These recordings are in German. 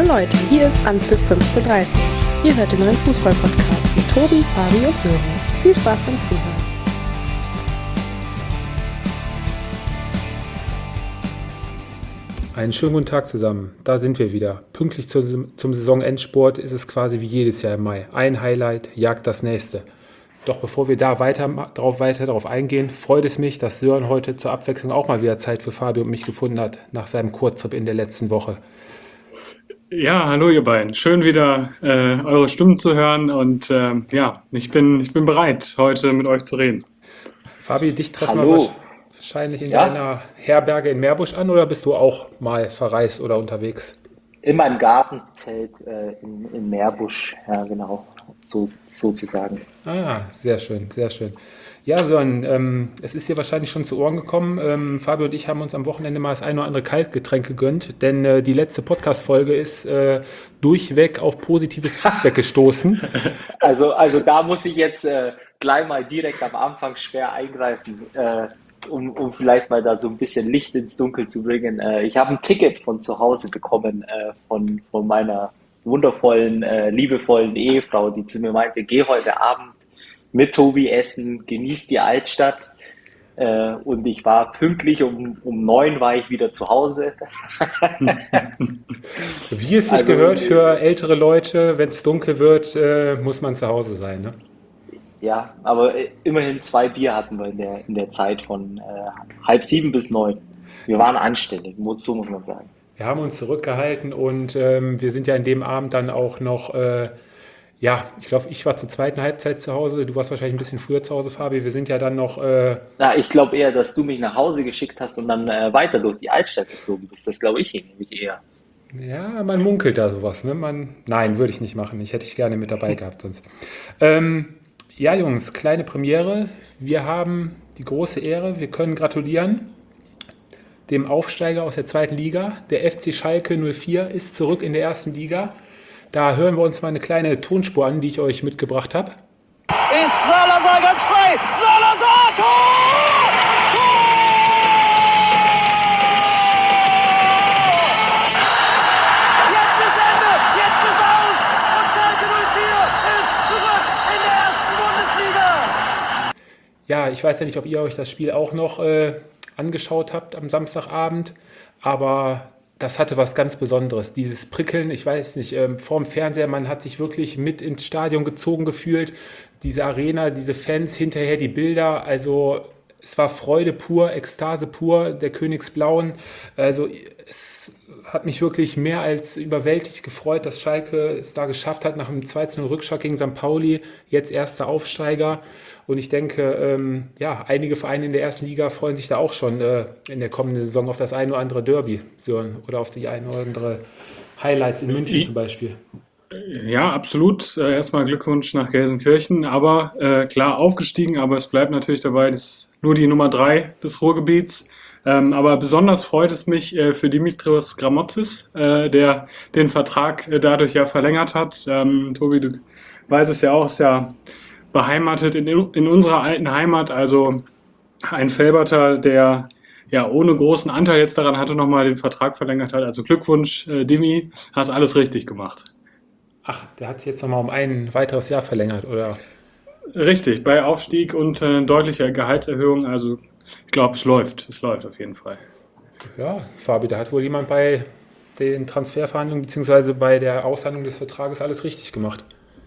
Leute, hier ist Anpfiff 15:30. Ihr hört den neuen Fußball-Podcast mit Tobi, Fabi und Sören. Viel Spaß beim Zuhören. Einen schönen guten Tag zusammen, da sind wir wieder. Pünktlich zum Saisonendsport ist es quasi wie jedes Jahr im Mai. Ein Highlight jagt das nächste. Doch bevor wir da weiter darauf eingehen, freut es mich, dass Sören heute zur Abwechslung auch mal wieder Zeit für Fabi und mich gefunden hat, nach seinem Kurztrip in der letzten Woche. Ja, hallo ihr beiden. Schön wieder eure Stimmen zu hören und ich bin bereit, heute mit euch zu reden. Fabi, dich treffen wir Hallo. wahrscheinlich in Ja, deiner Herberge in Meerbusch an oder bist du auch mal verreist oder unterwegs? in meinem Gartenzelt in Meerbusch, ja genau, so, sozusagen. Ah, sehr schön, sehr schön. Ja, Sören, es ist dir wahrscheinlich schon zu Ohren gekommen. Fabio und ich haben uns am Wochenende mal das ein oder andere Kaltgetränk gegönnt, denn die letzte Podcast-Folge ist durchweg auf positives Feedback gestoßen. Also da muss ich jetzt gleich mal direkt am Anfang schwer eingreifen, um vielleicht mal da so ein bisschen Licht ins Dunkel zu bringen. Ich habe ein Ticket von zu Hause bekommen von meiner wundervollen, liebevollen Ehefrau, die zu mir meinte, geh heute Abend mit Tobi essen, genieß die Altstadt. Und ich war pünktlich um 9 war ich wieder zu Hause. Wie es sich Also gehört für ältere Leute, wenn es dunkel wird, muss man zu Hause sein, ne? ja, aber immerhin 2 Bier hatten wir in der Zeit von 6:30 bis 9. Wir waren anständig, so muss man sagen. Wir haben uns zurückgehalten und wir sind ja in dem Abend dann auch noch, ich glaube, ich war zur zweiten Halbzeit zu Hause, du warst wahrscheinlich ein bisschen früher zu Hause, Fabi. Wir sind ja dann noch, Na, ich glaube eher, dass du mich nach Hause geschickt hast und dann weiter durch die Altstadt gezogen bist. Das glaube ich nämlich eher. ja, man munkelt da sowas, ne? Nein, würde ich nicht machen. Hätte ich gerne mit dabei gehabt sonst. Ja, Jungs, kleine Premiere. Wir haben die große Ehre, wir können gratulieren dem Aufsteiger aus der zweiten Liga. Der FC Schalke 04 ist zurück in der ersten Liga. Da hören wir uns mal eine kleine Tonspur an, die ich euch mitgebracht habe. Ist Salazar ganz frei. Salazar, Tor! Tor! Jetzt ist Ende, jetzt ist aus. Und Schalke 04 ist zurück in der ersten Bundesliga. Ja, ich weiß ja nicht, ob ihr euch das Spiel auch noch angeschaut habt am Samstagabend, aber das hatte was ganz Besonderes. Dieses Prickeln, ich weiß nicht, vorm Fernseher, man hat sich wirklich mit ins Stadion gezogen gefühlt. Diese Arena, diese Fans, hinterher die Bilder, also es war Freude pur, Ekstase pur, der Königsblauen. Also es hat mich wirklich mehr als überwältigt gefreut, dass Schalke es da geschafft hat, nach einem 2:0 Rückschlag gegen St. Pauli, jetzt erster Aufsteiger. Und ich denke, einige Vereine in der ersten Liga freuen sich da auch schon in der kommenden Saison auf das ein oder andere Derby, Sören, oder auf die ein oder andere Highlights in München zum Beispiel. Ja, absolut. Erstmal Glückwunsch nach Gelsenkirchen, aber klar aufgestiegen, aber es bleibt natürlich dabei, das ist nur die Nummer 3 des Ruhrgebiets. Aber besonders freut es mich für Dimitrios Gramotzis, der den Vertrag dadurch ja verlängert hat. Tobi, du weißt es ja auch, ist ja beheimatet in unserer alten Heimat, also ein Felberter, der ja ohne großen Anteil jetzt daran hatte, nochmal den Vertrag verlängert hat. Also Glückwunsch, Dimi, hast alles richtig gemacht. Ach, der hat sich jetzt nochmal um ein weiteres Jahr verlängert, oder? Richtig, bei Aufstieg und deutlicher Gehaltserhöhung, also ich glaube, es läuft auf jeden Fall. Ja, Fabi, da hat wohl jemand bei den Transferverhandlungen bzw. bei der Aushandlung des Vertrages alles richtig gemacht.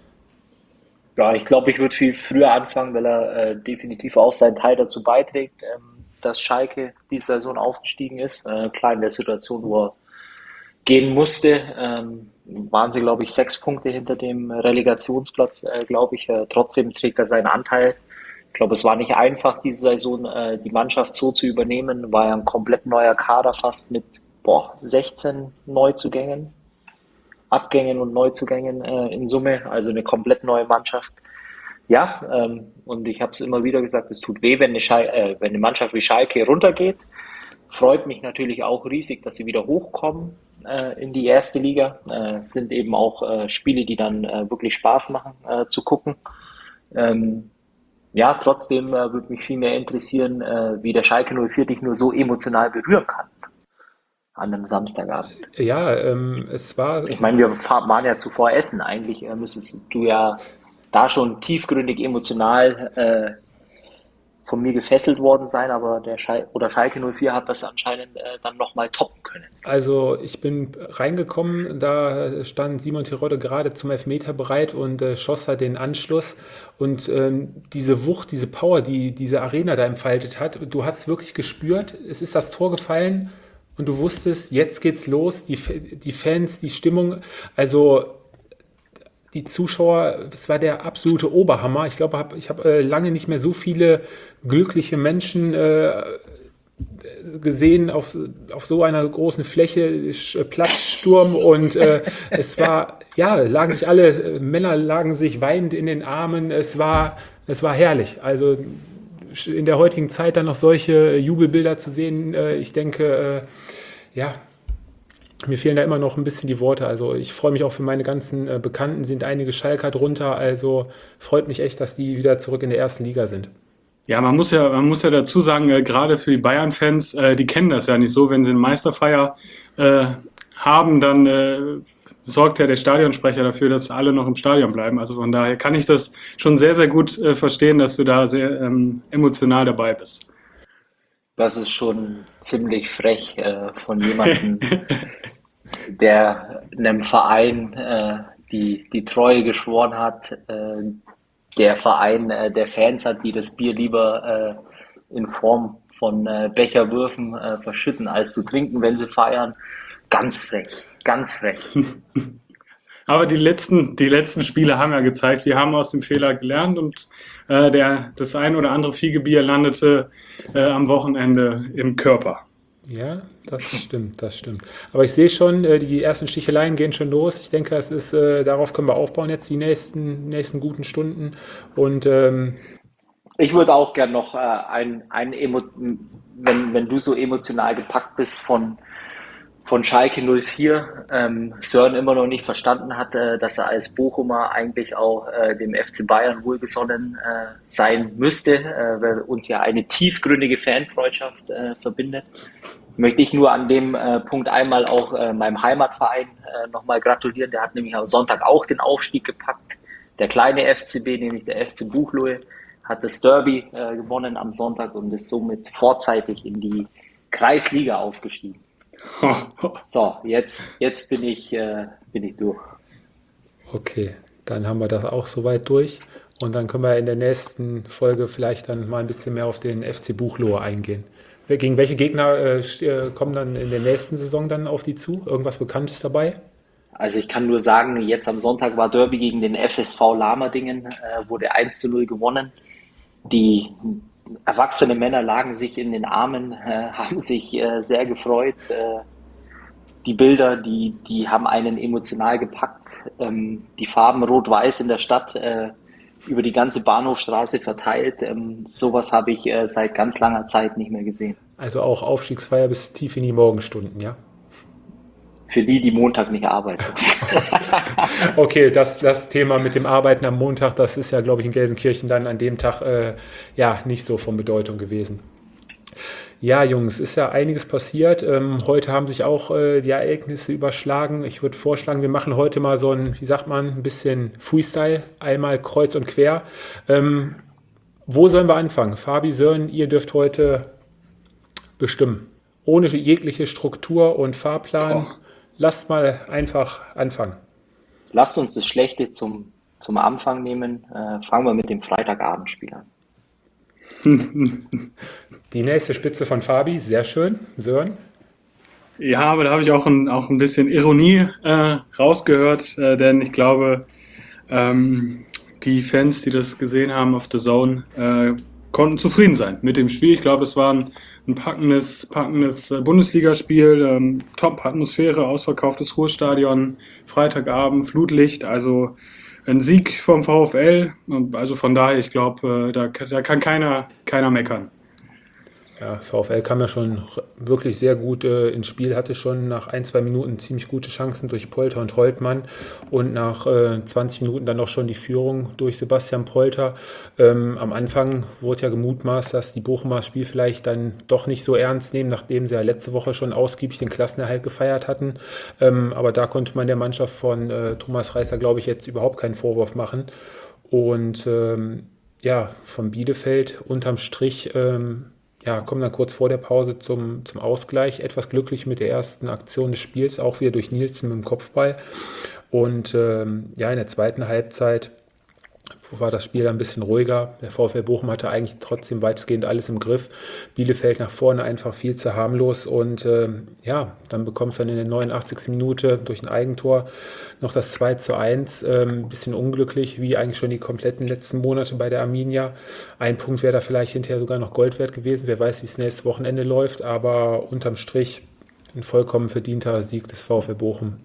Ja, ich glaube, ich würde viel früher anfangen, weil er definitiv auch seinen Teil dazu beiträgt, dass Schalke diese Saison aufgestiegen ist. Klar in der Situation, wo er gehen musste, waren sie, glaube ich, 6 Punkte hinter dem Relegationsplatz, glaube ich. Trotzdem trägt er seinen Anteil. Ich glaube, es war nicht einfach, diese Saison die Mannschaft so zu übernehmen. War ja ein komplett neuer Kader, fast mit 16 Neuzugängen. Abgängen und Neuzugängen in Summe, also eine komplett neue Mannschaft. Ja, und ich habe es immer wieder gesagt, es tut weh, wenn wenn eine Mannschaft wie Schalke runtergeht. Freut mich natürlich auch riesig, dass sie wieder hochkommen in die erste Liga. Es sind eben auch Spiele, die dann wirklich Spaß machen zu gucken. Ja, trotzdem würde mich viel mehr interessieren, wie der Schalke 04 dich nur so emotional berühren kann. an einem Samstagabend. Ja, es war Ich meine, waren ja zuvor essen. Eigentlich müsstest du ja da schon tiefgründig emotional von mir gefesselt worden sein, aber Schalke 04 hat das anscheinend dann nochmal toppen können. Also ich bin reingekommen, da stand Simon Terodde gerade zum Elfmeter bereit und schoss halt den Anschluss. Und diese Wucht, diese Power, die diese Arena da entfaltet hat, du hast wirklich gespürt, es ist das Tor gefallen und du wusstest, jetzt geht's los, die Fans, die Stimmung, also die Zuschauer, es war der absolute Oberhammer. Ich glaube, ich habe lange nicht mehr so viele glückliche Menschen gesehen auf so einer großen Fläche, Platzsturm und es war, ja, Männer lagen sich weinend in den Armen, es war herrlich. Also in der heutigen Zeit dann noch solche Jubelbilder zu sehen, ich denke, ja, mir fehlen da immer noch ein bisschen die Worte. Also ich freue mich auch für meine ganzen Bekannten, sind einige Schalker drunter, also freut mich echt, dass die wieder zurück in der ersten Liga sind. Ja, man muss ja dazu sagen, gerade für die Bayern-Fans, die kennen das ja nicht so, wenn sie eine Meisterfeier haben, dann sorgt ja der Stadionsprecher dafür, dass alle noch im Stadion bleiben. Also von daher kann ich das schon sehr, sehr gut verstehen, dass du da sehr emotional dabei bist. Das ist schon ziemlich frech von jemandem, der einem Verein die Treue geschworen hat, der Verein, der Fans hat, die das Bier lieber in Form von Becherwürfen verschütten, als zu trinken, wenn sie feiern. Ganz frech, ganz frech. Aber die letzten Spiele haben ja gezeigt, wir haben aus dem Fehler gelernt und das ein oder andere Fiegebier landete am Wochenende im Körper. Ja, das stimmt, das stimmt. Aber ich sehe schon, die ersten Sticheleien gehen schon los. Ich denke, darauf können wir aufbauen jetzt die nächsten guten Stunden. Und Ich würde auch gern noch wenn du so emotional gepackt bist von Schalke 04, Sören immer noch nicht verstanden hat, dass er als Bochumer eigentlich auch dem FC Bayern wohlgesonnen sein müsste, weil uns ja eine tiefgründige Fanfreundschaft verbindet. Möchte ich nur an dem Punkt einmal auch meinem Heimatverein nochmal gratulieren. Der hat nämlich am Sonntag auch den Aufstieg gepackt. Der kleine FCB, nämlich der FC Buchloe, hat das Derby gewonnen am Sonntag und ist somit vorzeitig in die Kreisliga aufgestiegen. So, jetzt bin ich durch. okay, dann haben wir das auch soweit durch. Und dann können wir in der nächsten Folge vielleicht dann mal ein bisschen mehr auf den FC Buchloe eingehen. Gegen welche Gegner kommen dann in der nächsten Saison dann auf die zu? Irgendwas Bekanntes dabei? Also ich kann nur sagen, jetzt am Sonntag war Derby gegen den FSV Lamerdingen, wurde 1:0 gewonnen. Die erwachsene Männer lagen sich in den Armen, haben sich sehr gefreut. Die Bilder, die haben einen emotional gepackt. Die Farben Rot-Weiß in der Stadt über die ganze Bahnhofstraße verteilt. Sowas habe ich seit ganz langer Zeit nicht mehr gesehen. Also auch Aufstiegsfeier bis tief in die Morgenstunden, ja? Für die Montag nicht arbeiten. Okay, das Thema mit dem Arbeiten am Montag, das ist ja, glaube ich, in Gelsenkirchen dann an dem Tag ja nicht so von Bedeutung gewesen. Ja, Jungs, ist ja einiges passiert. Heute haben sich auch die Ereignisse überschlagen. Ich würde vorschlagen, wir machen heute mal so ein bisschen Freestyle, einmal kreuz und quer. Wo sollen wir anfangen? Fabi, Sören, ihr dürft heute bestimmen. Ohne jegliche Struktur und Fahrplan. Lasst mal einfach anfangen. Lasst uns das Schlechte zum Anfang nehmen. Fangen wir mit dem Freitagabendspiel an. Die nächste Spitze von Fabi, sehr schön. Sören? Ja, aber da habe ich auch ein bisschen Ironie rausgehört, denn ich glaube, die Fans, die das gesehen haben auf The Zone, konnten zufrieden sein mit dem Spiel. Ich glaube, es war ein packendes Bundesligaspiel, Top-Atmosphäre, ausverkauftes Ruhrstadion, Freitagabend, Flutlicht, also ein Sieg vom VfL. Also von daher, ich glaube, da kann keiner meckern. Ja, VfL kam ja schon wirklich sehr gut ins Spiel, hatte schon nach 1, 2 Minuten ziemlich gute Chancen durch Polter und Holtmann und nach 20 Minuten dann auch schon die Führung durch Sebastian Polter. Am Anfang wurde ja gemutmaßt, dass die Bochumer das Spiel vielleicht dann doch nicht so ernst nehmen, nachdem sie ja letzte Woche schon ausgiebig den Klassenerhalt gefeiert hatten. Aber da konnte man der Mannschaft von Thomas Reisser, glaube ich, jetzt überhaupt keinen Vorwurf machen. Und ja, von Bielefeld unterm Strich ja, kommen dann kurz vor der Pause zum Ausgleich. Etwas glücklich mit der ersten Aktion des Spiels, auch wieder durch Nielsen mit dem Kopfball. Und ja, in der zweiten Halbzeit war das Spiel ein bisschen ruhiger. Der VfL Bochum hatte eigentlich trotzdem weitestgehend alles im Griff. Bielefeld nach vorne einfach viel zu harmlos. Und ja, dann bekommst du dann in der 89. Minute durch ein Eigentor noch das 2:1. Ein bisschen unglücklich, wie eigentlich schon die kompletten letzten Monate bei der Arminia. Ein Punkt wäre da vielleicht hinterher sogar noch Gold wert gewesen. Wer weiß, wie es nächstes Wochenende läuft. Aber unterm Strich ein vollkommen verdienter Sieg des VfL Bochum.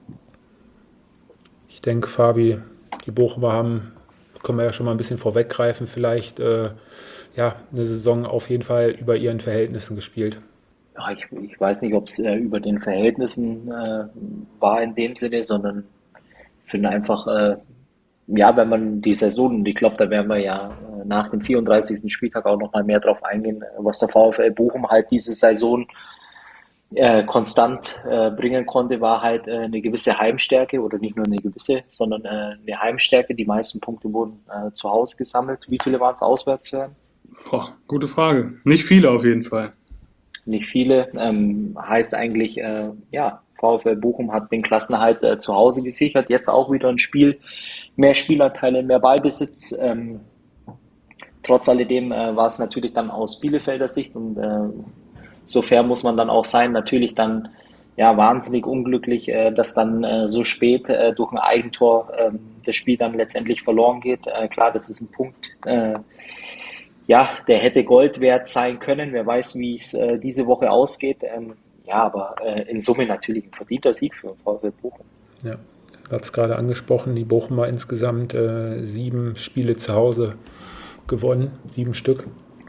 Ich denke, Fabi, die Bochumer haben, können wir ja schon mal ein bisschen vorweggreifen, vielleicht ja, eine Saison auf jeden Fall über ihren Verhältnissen gespielt. Ja, ich weiß nicht, ob es über den Verhältnissen war in dem Sinne, sondern ich finde einfach, ja, wenn man die Saison, und ich glaube, da werden wir ja nach dem 34. Spieltag auch noch mal mehr drauf eingehen, was der VfL Bochum halt diese Saison konstant bringen konnte, war halt eine gewisse Heimstärke oder nicht nur eine gewisse, sondern eine Heimstärke. Die meisten Punkte wurden zu Hause gesammelt. Wie viele waren es auswärts, Sören? Boah, gute Frage. Nicht viele auf jeden Fall. Nicht viele. Heißt eigentlich, ja, VfL Bochum hat den Klassenerhalt zu Hause gesichert. Jetzt auch wieder ein Spiel, mehr Spielanteile, mehr Ballbesitz. Trotz alledem war es natürlich dann aus Bielefelder Sicht und so fair muss man dann auch sein. Natürlich dann ja wahnsinnig unglücklich, dass dann so spät durch ein Eigentor das Spiel dann letztendlich verloren geht. Klar, das ist ein Punkt, ja, der hätte Gold wert sein können. Wer weiß, wie es diese Woche ausgeht. Ja, aber in Summe natürlich ein verdienter Sieg für VfL Bochum. Ja, du hast es gerade angesprochen, die Bochumer insgesamt 7 Spiele zu Hause gewonnen, 7 Stück.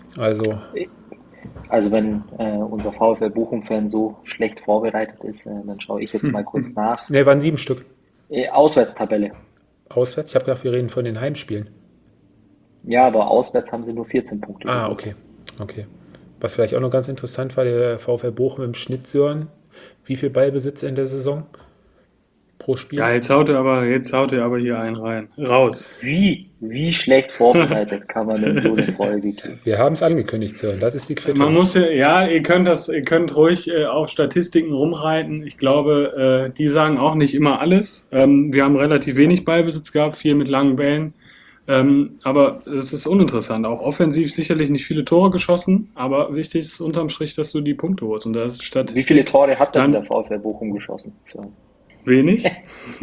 Also wenn unser VfL Bochum-Fan so schlecht vorbereitet ist, dann schaue ich jetzt mal kurz nach. Ne, waren 7 Stück. Auswärtstabelle. Auswärts? Ich habe gedacht, wir reden von den Heimspielen. Ja, aber auswärts haben sie nur 14 Punkte. Ah, okay. Was vielleicht auch noch ganz interessant war, der VfL Bochum im Schnitt, Sören. Wie viel Ballbesitz in der Saison pro Spiel? Ja, jetzt haut er aber hier einen rein. Raus. Wie schlecht vorbereitet kann man denn so eine Folge geben? Wir haben es angekündigt, Sören. Das ist die Kritik. Man muss ja, ihr könnt ruhig auf Statistiken rumreiten. Ich glaube, die sagen auch nicht immer alles. Wir haben relativ wenig Ballbesitz gehabt, viel mit langen Bällen. Aber es ist uninteressant. Auch offensiv sicherlich nicht viele Tore geschossen, aber wichtig ist unterm Strich, dass du die Punkte holst. Und das ist Statistik. Wie viele Tore hat denn der VfL Bochum geschossen? So. Wenig.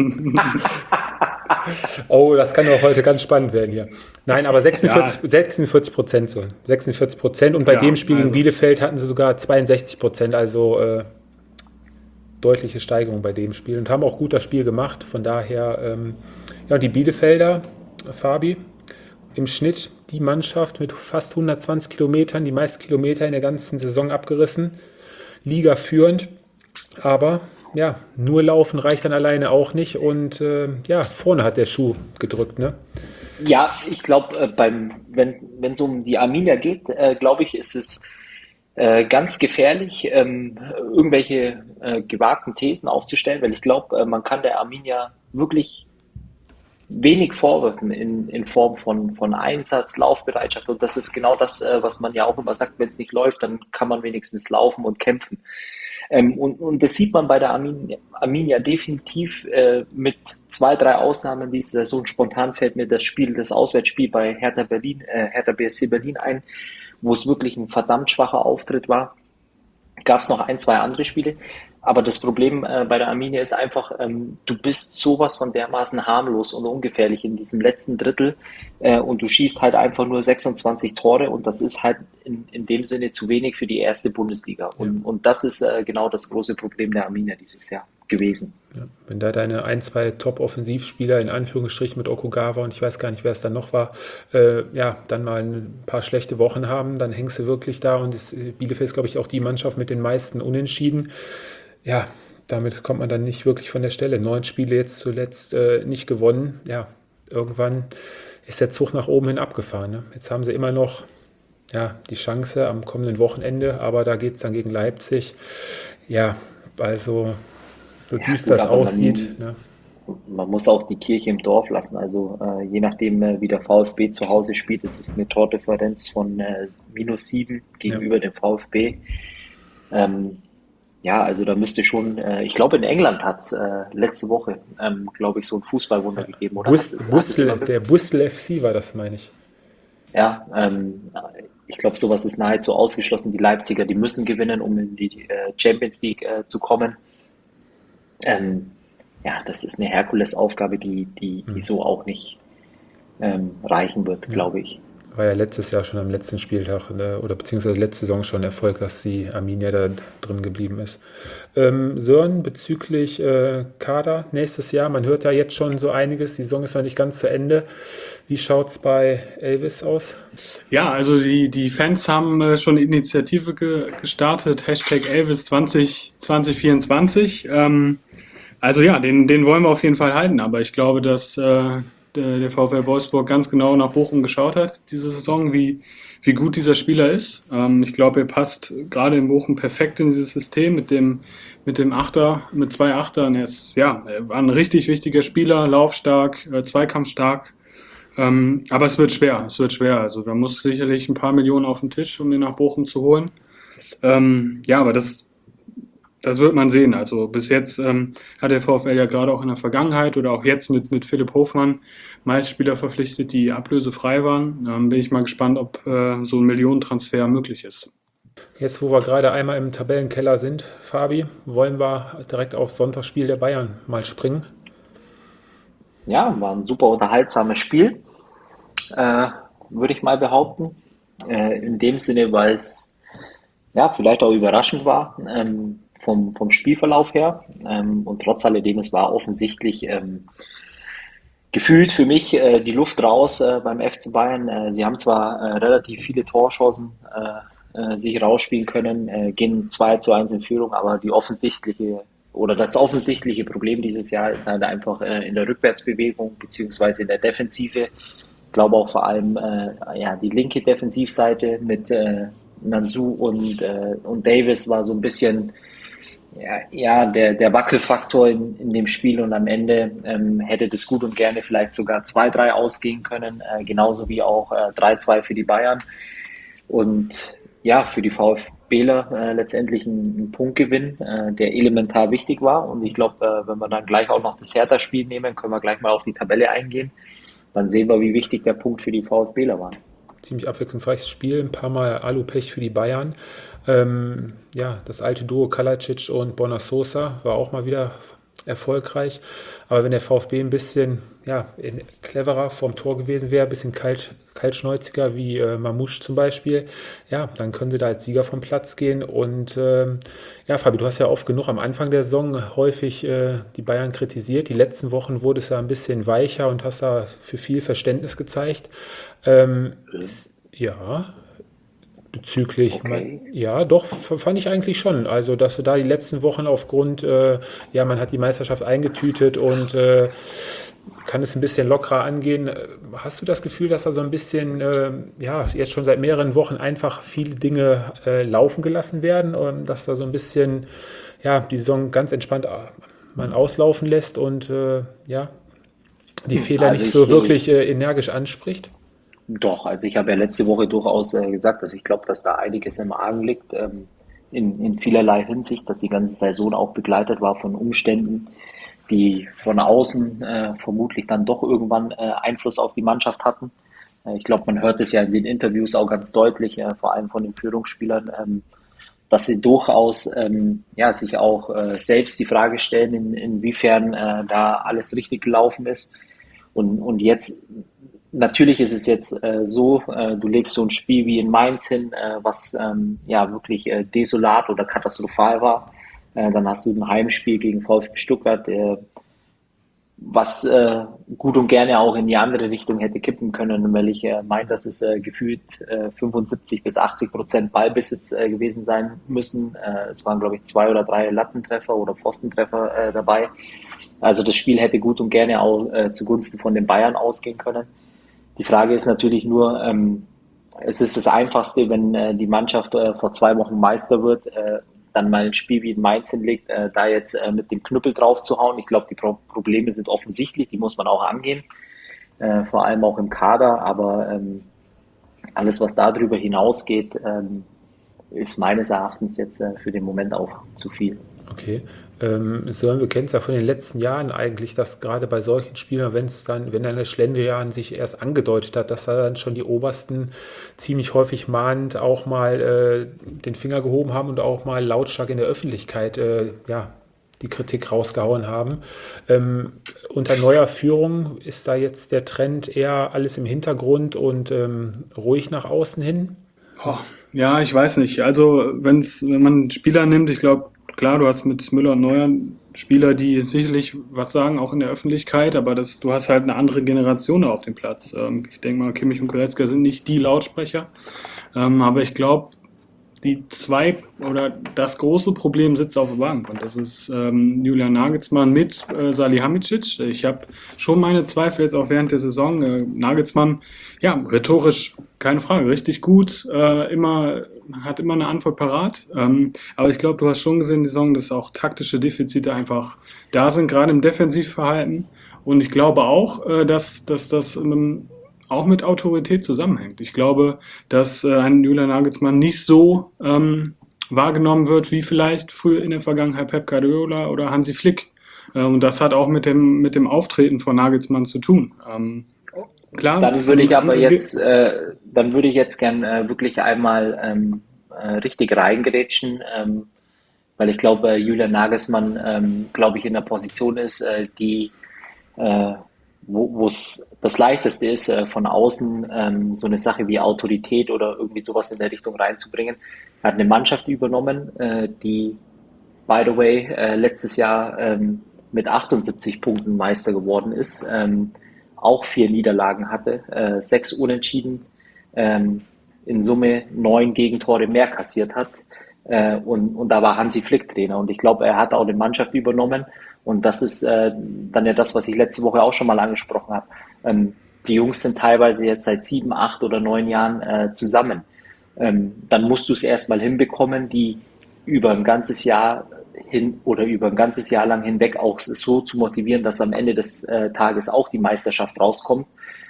Oh, das kann auch heute ganz spannend werden hier. Nein, aber 46%, so. 46%. Und bei dem Spiel gegen Bielefeld hatten sie sogar 62%, also deutliche Steigerung bei dem Spiel. Und haben auch gut das Spiel gemacht. Von daher, ja, die Bielefelder, Fabi, im Schnitt die Mannschaft mit fast 120 Kilometern, die meisten Kilometer in der ganzen Saison abgerissen. Liga führend, aber ja, nur laufen reicht dann alleine auch nicht und ja, vorne hat der Schuh gedrückt, ne? Ja, ich glaube, wenn es um die Arminia geht, glaube ich, ist es ganz gefährlich, irgendwelche gewagten Thesen aufzustellen, weil ich glaube, man kann der Arminia wirklich wenig vorwerfen in Form von Einsatz, Laufbereitschaft, und das ist genau das, was man ja auch immer sagt, wenn es nicht läuft, dann kann man wenigstens laufen und kämpfen. Und das sieht man bei der Arminia definitiv mit 2, 3 Ausnahmen diese Saison. Spontan fällt mir das Auswärtsspiel bei Hertha BSC Berlin ein, wo es wirklich ein verdammt schwacher Auftritt war. Gab es noch 1, 2 andere Spiele. Aber das Problem bei der Arminia ist einfach, du bist sowas von dermaßen harmlos und ungefährlich in diesem letzten Drittel und du schießt halt einfach nur 26 Tore und das ist halt in dem Sinne zu wenig für die erste Bundesliga. Und das ist genau das große Problem der Arminia dieses Jahr. gewesen. Ja, wenn da deine ein, zwei Top-Offensivspieler in Anführungsstrichen mit Okugawa und ich weiß gar nicht, wer es dann noch war, dann mal ein paar schlechte Wochen haben, dann hängst du wirklich da und Bielefeld ist, glaube ich, auch die Mannschaft mit den meisten Unentschieden. Ja, damit kommt man dann nicht wirklich von der Stelle. 9 Spiele jetzt zuletzt nicht gewonnen. Ja, irgendwann ist der Zug nach oben hin abgefahren. Ne? Jetzt haben sie immer noch die Chance am kommenden Wochenende, aber da geht es dann gegen Leipzig. Ja, also so düster es aussieht. Ne? Man muss auch die Kirche im Dorf lassen. Also je nachdem, wie der VfB zu Hause spielt, ist es eine Tordifferenz von -7 gegenüber dem VfB. Also da müsste schon, ich glaube in England hat es letzte Woche, glaube ich, so ein Fußballwunder gegeben, oder? Der Bristol FC war das, meine ich. Ja, ich glaube, sowas ist nahezu ausgeschlossen. Die Leipziger, die müssen gewinnen, um in die Champions League zu kommen. Das ist eine Herkulesaufgabe, die so auch nicht reichen wird, glaube ich. War ja letztes Jahr schon am letzten Spieltag oder beziehungsweise letzte Saison schon Erfolg, dass die Arminia da drin geblieben ist. Sören, bezüglich Kader nächstes Jahr, man hört ja jetzt schon so einiges, die Saison ist noch nicht ganz zu Ende. Wie schaut es bei Elvis aus? Ja, also die Fans haben schon eine Initiative gestartet, #Elvis 2024. Den wollen wir auf jeden Fall halten, aber ich glaube, dass der VfL Wolfsburg ganz genau nach Bochum geschaut hat diese Saison, wie gut dieser Spieler ist. Ich glaube, er passt gerade in Bochum perfekt in dieses System mit dem Achter, mit 2 Achtern. Er war ein richtig wichtiger Spieler, laufstark, zweikampfstark. Aber es wird schwer. Also da muss sicherlich ein paar Millionen auf den Tisch, um den nach Bochum zu holen. Aber das wird man sehen. Also bis jetzt hat der VfL ja gerade auch in der Vergangenheit oder auch jetzt mit Philipp Hofmann meist Spieler verpflichtet, die ablösefrei waren. Bin ich mal gespannt, ob so ein Millionentransfer möglich ist. Jetzt, wo wir gerade einmal im Tabellenkeller sind, Fabi, wollen wir direkt aufs Sonntagsspiel der Bayern mal springen? Ja, war ein super unterhaltsames Spiel, würde ich mal behaupten. In dem Sinne, weil es vielleicht auch überraschend war. Vom Spielverlauf her. Und trotz alledem, es war offensichtlich gefühlt für mich die Luft raus beim FC Bayern. Sie haben zwar relativ viele Torchancen sich rausspielen können, gehen 2:1 in Führung, aber das offensichtliche Problem dieses Jahr ist halt einfach in der Rückwärtsbewegung beziehungsweise in der Defensive. Ich glaube auch vor allem die linke Defensivseite mit Nansu und Davis war so ein bisschen der Wackelfaktor in dem Spiel und am Ende hätte das gut und gerne vielleicht sogar 2:3 ausgehen können, genauso wie auch 3:2 für die Bayern und für die VfBler letztendlich ein Punktgewinn, der elementar wichtig war und ich glaube, wenn wir dann gleich auch noch das Hertha-Spiel nehmen, können wir gleich mal auf die Tabelle eingehen, dann sehen wir, wie wichtig der Punkt für die VfBler war. Ziemlich abwechslungsreiches Spiel, ein paar Mal Alupech für die Bayern. Das alte Duo Kalajdzic und Borna Sosa war auch mal wieder erfolgreich. Aber wenn der VfB ein bisschen cleverer vorm Tor gewesen wäre, ein bisschen kaltschnäuziger wie Mamouche zum Beispiel, dann können sie da als Sieger vom Platz gehen. Und Fabi, du hast ja oft genug am Anfang der Saison häufig die Bayern kritisiert. Die letzten Wochen wurde es ja ein bisschen weicher und hast da für viel Verständnis gezeigt. Bezüglich, Okay. fand ich eigentlich schon. Also, dass du da die letzten Wochen aufgrund, man hat die Meisterschaft eingetütet und kann es ein bisschen lockerer angehen. Hast du das Gefühl, dass da so ein bisschen, jetzt schon seit mehreren Wochen einfach viele Dinge laufen gelassen werden und dass da so ein bisschen, die Saison ganz entspannt man auslaufen lässt und die Fehler Also nicht so ich, wirklich energisch anspricht? Doch, also ich habe ja letzte Woche durchaus gesagt, dass ich glaube, dass da einiges im Argen liegt, in vielerlei Hinsicht, dass die ganze Saison auch begleitet war von Umständen, die von außen vermutlich dann doch irgendwann Einfluss auf die Mannschaft hatten. Ich glaube, man hört es ja in den Interviews auch ganz deutlich, vor allem von den Führungsspielern, dass sie durchaus sich auch selbst die Frage stellen, inwiefern da alles richtig gelaufen ist. Und jetzt natürlich ist es jetzt du legst so ein Spiel wie in Mainz hin, was wirklich desolat oder katastrophal war. Dann hast du ein Heimspiel gegen VfB Stuttgart, was gut und gerne auch in die andere Richtung hätte kippen können, weil ich meine, dass es gefühlt 75-80% Ballbesitz gewesen sein müssen. Es waren, glaube ich, 2 oder 3 Lattentreffer oder Pfostentreffer dabei. Also das Spiel hätte gut und gerne auch zugunsten von den Bayern ausgehen können. Die Frage ist natürlich nur, es ist das Einfachste, wenn die Mannschaft vor 2 Wochen Meister wird, dann mal ein Spiel wie in Mainz hinlegt, da jetzt mit dem Knüppel drauf zu hauen. Ich glaube, die Probleme sind offensichtlich, die muss man auch angehen, vor allem auch im Kader, aber alles, was darüber hinausgeht, ist meines Erachtens jetzt für den Moment auch zu viel. Okay. Sören, wir kennen es ja von den letzten Jahren eigentlich, dass gerade bei solchen Spielern, wenn dann der Schlendrian sich erst angedeutet hat, dass da dann schon die Obersten ziemlich häufig mahnend auch mal den Finger gehoben haben und auch mal lautstark in der Öffentlichkeit die Kritik rausgehauen haben. Unter neuer Führung ist da jetzt der Trend eher alles im Hintergrund und ruhig nach außen hin? Ja, ich weiß nicht. Also wenn man Spieler nimmt, ich glaube, klar, du hast mit Müller und Neuer Spieler, die sicherlich was sagen, auch in der Öffentlichkeit, aber du hast halt eine andere Generation auf dem Platz. Ich denke mal, Kimmich und Goretzka sind nicht die Lautsprecher, aber ich glaube, das große Problem sitzt auf der Bank und das ist Julian Nagelsmann mit Salihamidzic. Ich habe schon meine Zweifel jetzt auch während der Saison. Nagelsmann, ja, rhetorisch keine Frage, richtig gut, hat immer eine Antwort parat. Aber ich glaube, du hast schon gesehen, die Saison, dass auch taktische Defizite einfach da sind, gerade im Defensivverhalten. Und ich glaube auch, dass das auch mit Autorität zusammenhängt. Ich glaube, dass ein Julian Nagelsmann nicht so wahrgenommen wird, wie vielleicht früher in der Vergangenheit Pep Guardiola oder Hansi Flick. Und das hat auch mit dem Auftreten von Nagelsmann zu tun. Klar. Dann würde ich aber jetzt, gern wirklich einmal richtig reingrätschen, weil ich glaube, Julian Nagelsmann, glaube ich, in der Position ist, wo es das Leichteste ist, von außen so eine Sache wie Autorität oder irgendwie sowas in der Richtung reinzubringen. Er hat eine Mannschaft übernommen, die, by the way, letztes Jahr mit 78 Punkten Meister geworden ist, auch 4 Niederlagen hatte, 6 Unentschieden, in Summe 9 Gegentore mehr kassiert hat. Und da war Hansi Flick Trainer. Und ich glaube, er hat auch eine Mannschaft übernommen. Und das ist dann ja das, was ich letzte Woche auch schon mal angesprochen habe. Die Jungs sind teilweise jetzt seit 7, 8 oder 9 Jahren zusammen. Dann musst du es erstmal hinbekommen, die über ein ganzes Jahr lang hinweg auch so zu motivieren, dass am Ende des Tages auch die Meisterschaft rauskommt.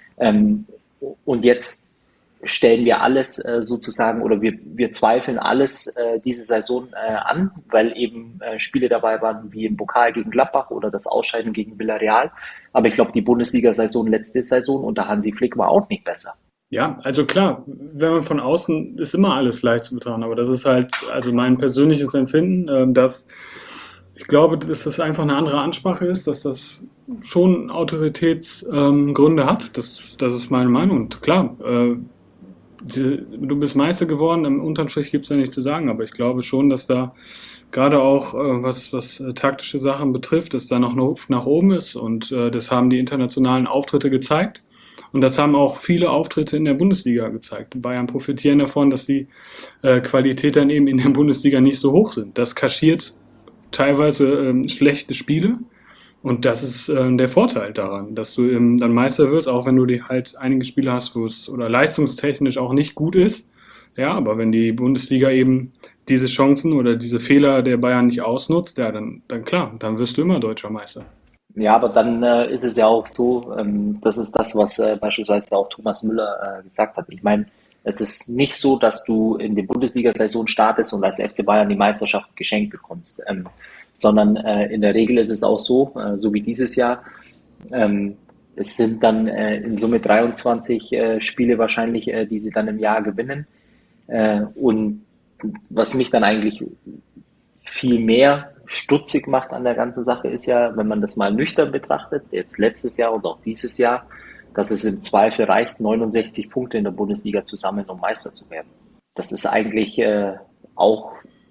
Und jetzt stellen wir alles sozusagen oder wir zweifeln alles diese Saison an, weil eben Spiele dabei waren wie im Pokal gegen Gladbach oder das Ausscheiden gegen Villarreal. Aber ich glaube, die Bundesliga-Saison, letzte Saison unter Hansi Flick war auch nicht besser. Ja, also klar, wenn man von außen ist immer alles leicht zu betrachten, aber das ist halt also mein persönliches Empfinden, dass ich glaube, dass das einfach eine andere Ansprache ist, dass das schon Autoritätsgründe hat. Das ist meine Meinung. Und klar, du bist Meister geworden, im unteren Strich gibt es da nichts zu sagen, aber ich glaube schon, dass da gerade auch was taktische Sachen betrifft, dass da noch Luft nach oben ist und das haben die internationalen Auftritte gezeigt. Und das haben auch viele Auftritte in der Bundesliga gezeigt. Bayern profitieren davon, dass die Qualität dann eben in der Bundesliga nicht so hoch sind. Das kaschiert teilweise schlechte Spiele und das ist der Vorteil daran, dass du dann Meister wirst, auch wenn du halt einige Spiele hast, wo es oder leistungstechnisch auch nicht gut ist. Ja, aber wenn die Bundesliga eben diese Chancen oder diese Fehler der Bayern nicht ausnutzt, ja, dann klar, dann wirst du immer deutscher Meister. Ja, aber dann ist es ja auch so, das ist das, was beispielsweise auch Thomas Müller gesagt hat. Ich meine, es ist nicht so, dass du in die Bundesliga-Saison startest und als FC Bayern die Meisterschaft geschenkt bekommst, sondern in der Regel ist es auch so, so wie dieses Jahr, es sind dann in Summe 23 Spiele wahrscheinlich, die sie dann im Jahr gewinnen. Und was mich dann eigentlich viel mehr stutzig macht an der ganzen Sache ist ja, wenn man das mal nüchtern betrachtet, jetzt letztes Jahr und auch dieses Jahr, dass es im Zweifel reicht, 69 Punkte in der Bundesliga zu sammeln, um Meister zu werden. Das ist eigentlich auch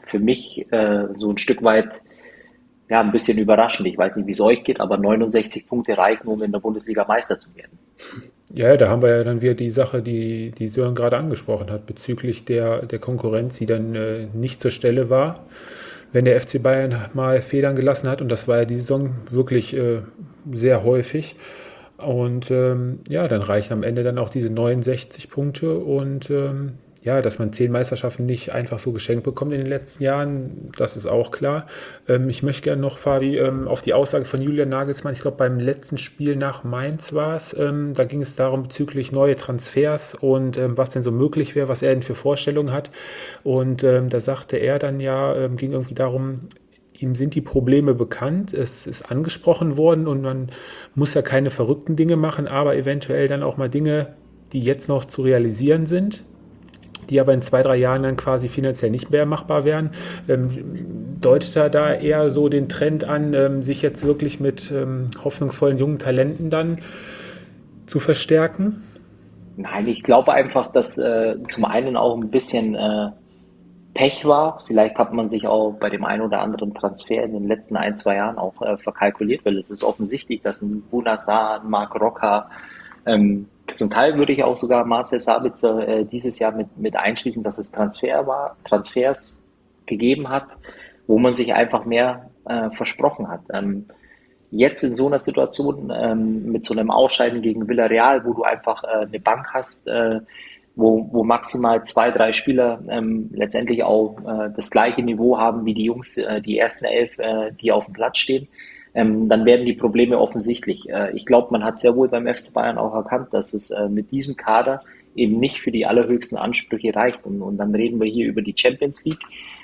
für mich so ein Stück weit ja, ein bisschen überraschend. Ich weiß nicht, wie es euch geht, aber 69 Punkte reichen, um in der Bundesliga Meister zu werden. Ja, da haben wir ja dann wieder die Sache, die Sören gerade angesprochen hat, bezüglich der Konkurrenz, die dann nicht zur Stelle war, wenn der FC Bayern mal Federn gelassen hat. Und das war ja die Saison wirklich sehr häufig. Und ja, dann reichen am Ende dann auch diese 69 Punkte. Und ja, dass man 10 Meisterschaften nicht einfach so geschenkt bekommt in den letzten Jahren, das ist auch klar. Ich möchte gerne noch, Fabi, auf die Aussage von Julian Nagelsmann, ich glaube beim letzten Spiel nach Mainz war es, da ging es darum bezüglich neue Transfers und was denn so möglich wäre, was er denn für Vorstellungen hat. Und da sagte er dann ja, ging irgendwie darum, ihm sind die Probleme bekannt, es ist angesprochen worden und man muss ja keine verrückten Dinge machen, aber eventuell dann auch mal Dinge, die jetzt noch zu realisieren sind, die aber in 2-3 Jahren dann quasi finanziell nicht mehr machbar wären. Deutet er da eher so den Trend an, sich jetzt wirklich mit hoffnungsvollen jungen Talenten dann zu verstärken? Nein, ich glaube einfach, dass zum einen auch ein bisschen Pech war. Vielleicht hat man sich auch bei dem einen oder anderen Transfer in den letzten 1, 2 Jahren auch verkalkuliert, weil es ist offensichtlich, dass ein Bunassar, ein Marc Roca, zum Teil würde ich auch sogar Marcel Sabitzer dieses Jahr mit einschließen, dass es Transfers gegeben hat, wo man sich einfach mehr versprochen hat. Jetzt in so einer Situation mit so einem Ausscheiden gegen Villarreal, wo du einfach eine Bank hast, wo maximal 2, 3 Spieler letztendlich auch das gleiche Niveau haben wie die Jungs, die ersten 11, die auf dem Platz stehen, dann werden die Probleme offensichtlich. Ich glaube, man hat sehr wohl beim FC Bayern auch erkannt, dass es mit diesem Kader eben nicht für die allerhöchsten Ansprüche reicht. Und dann reden wir hier über die Champions League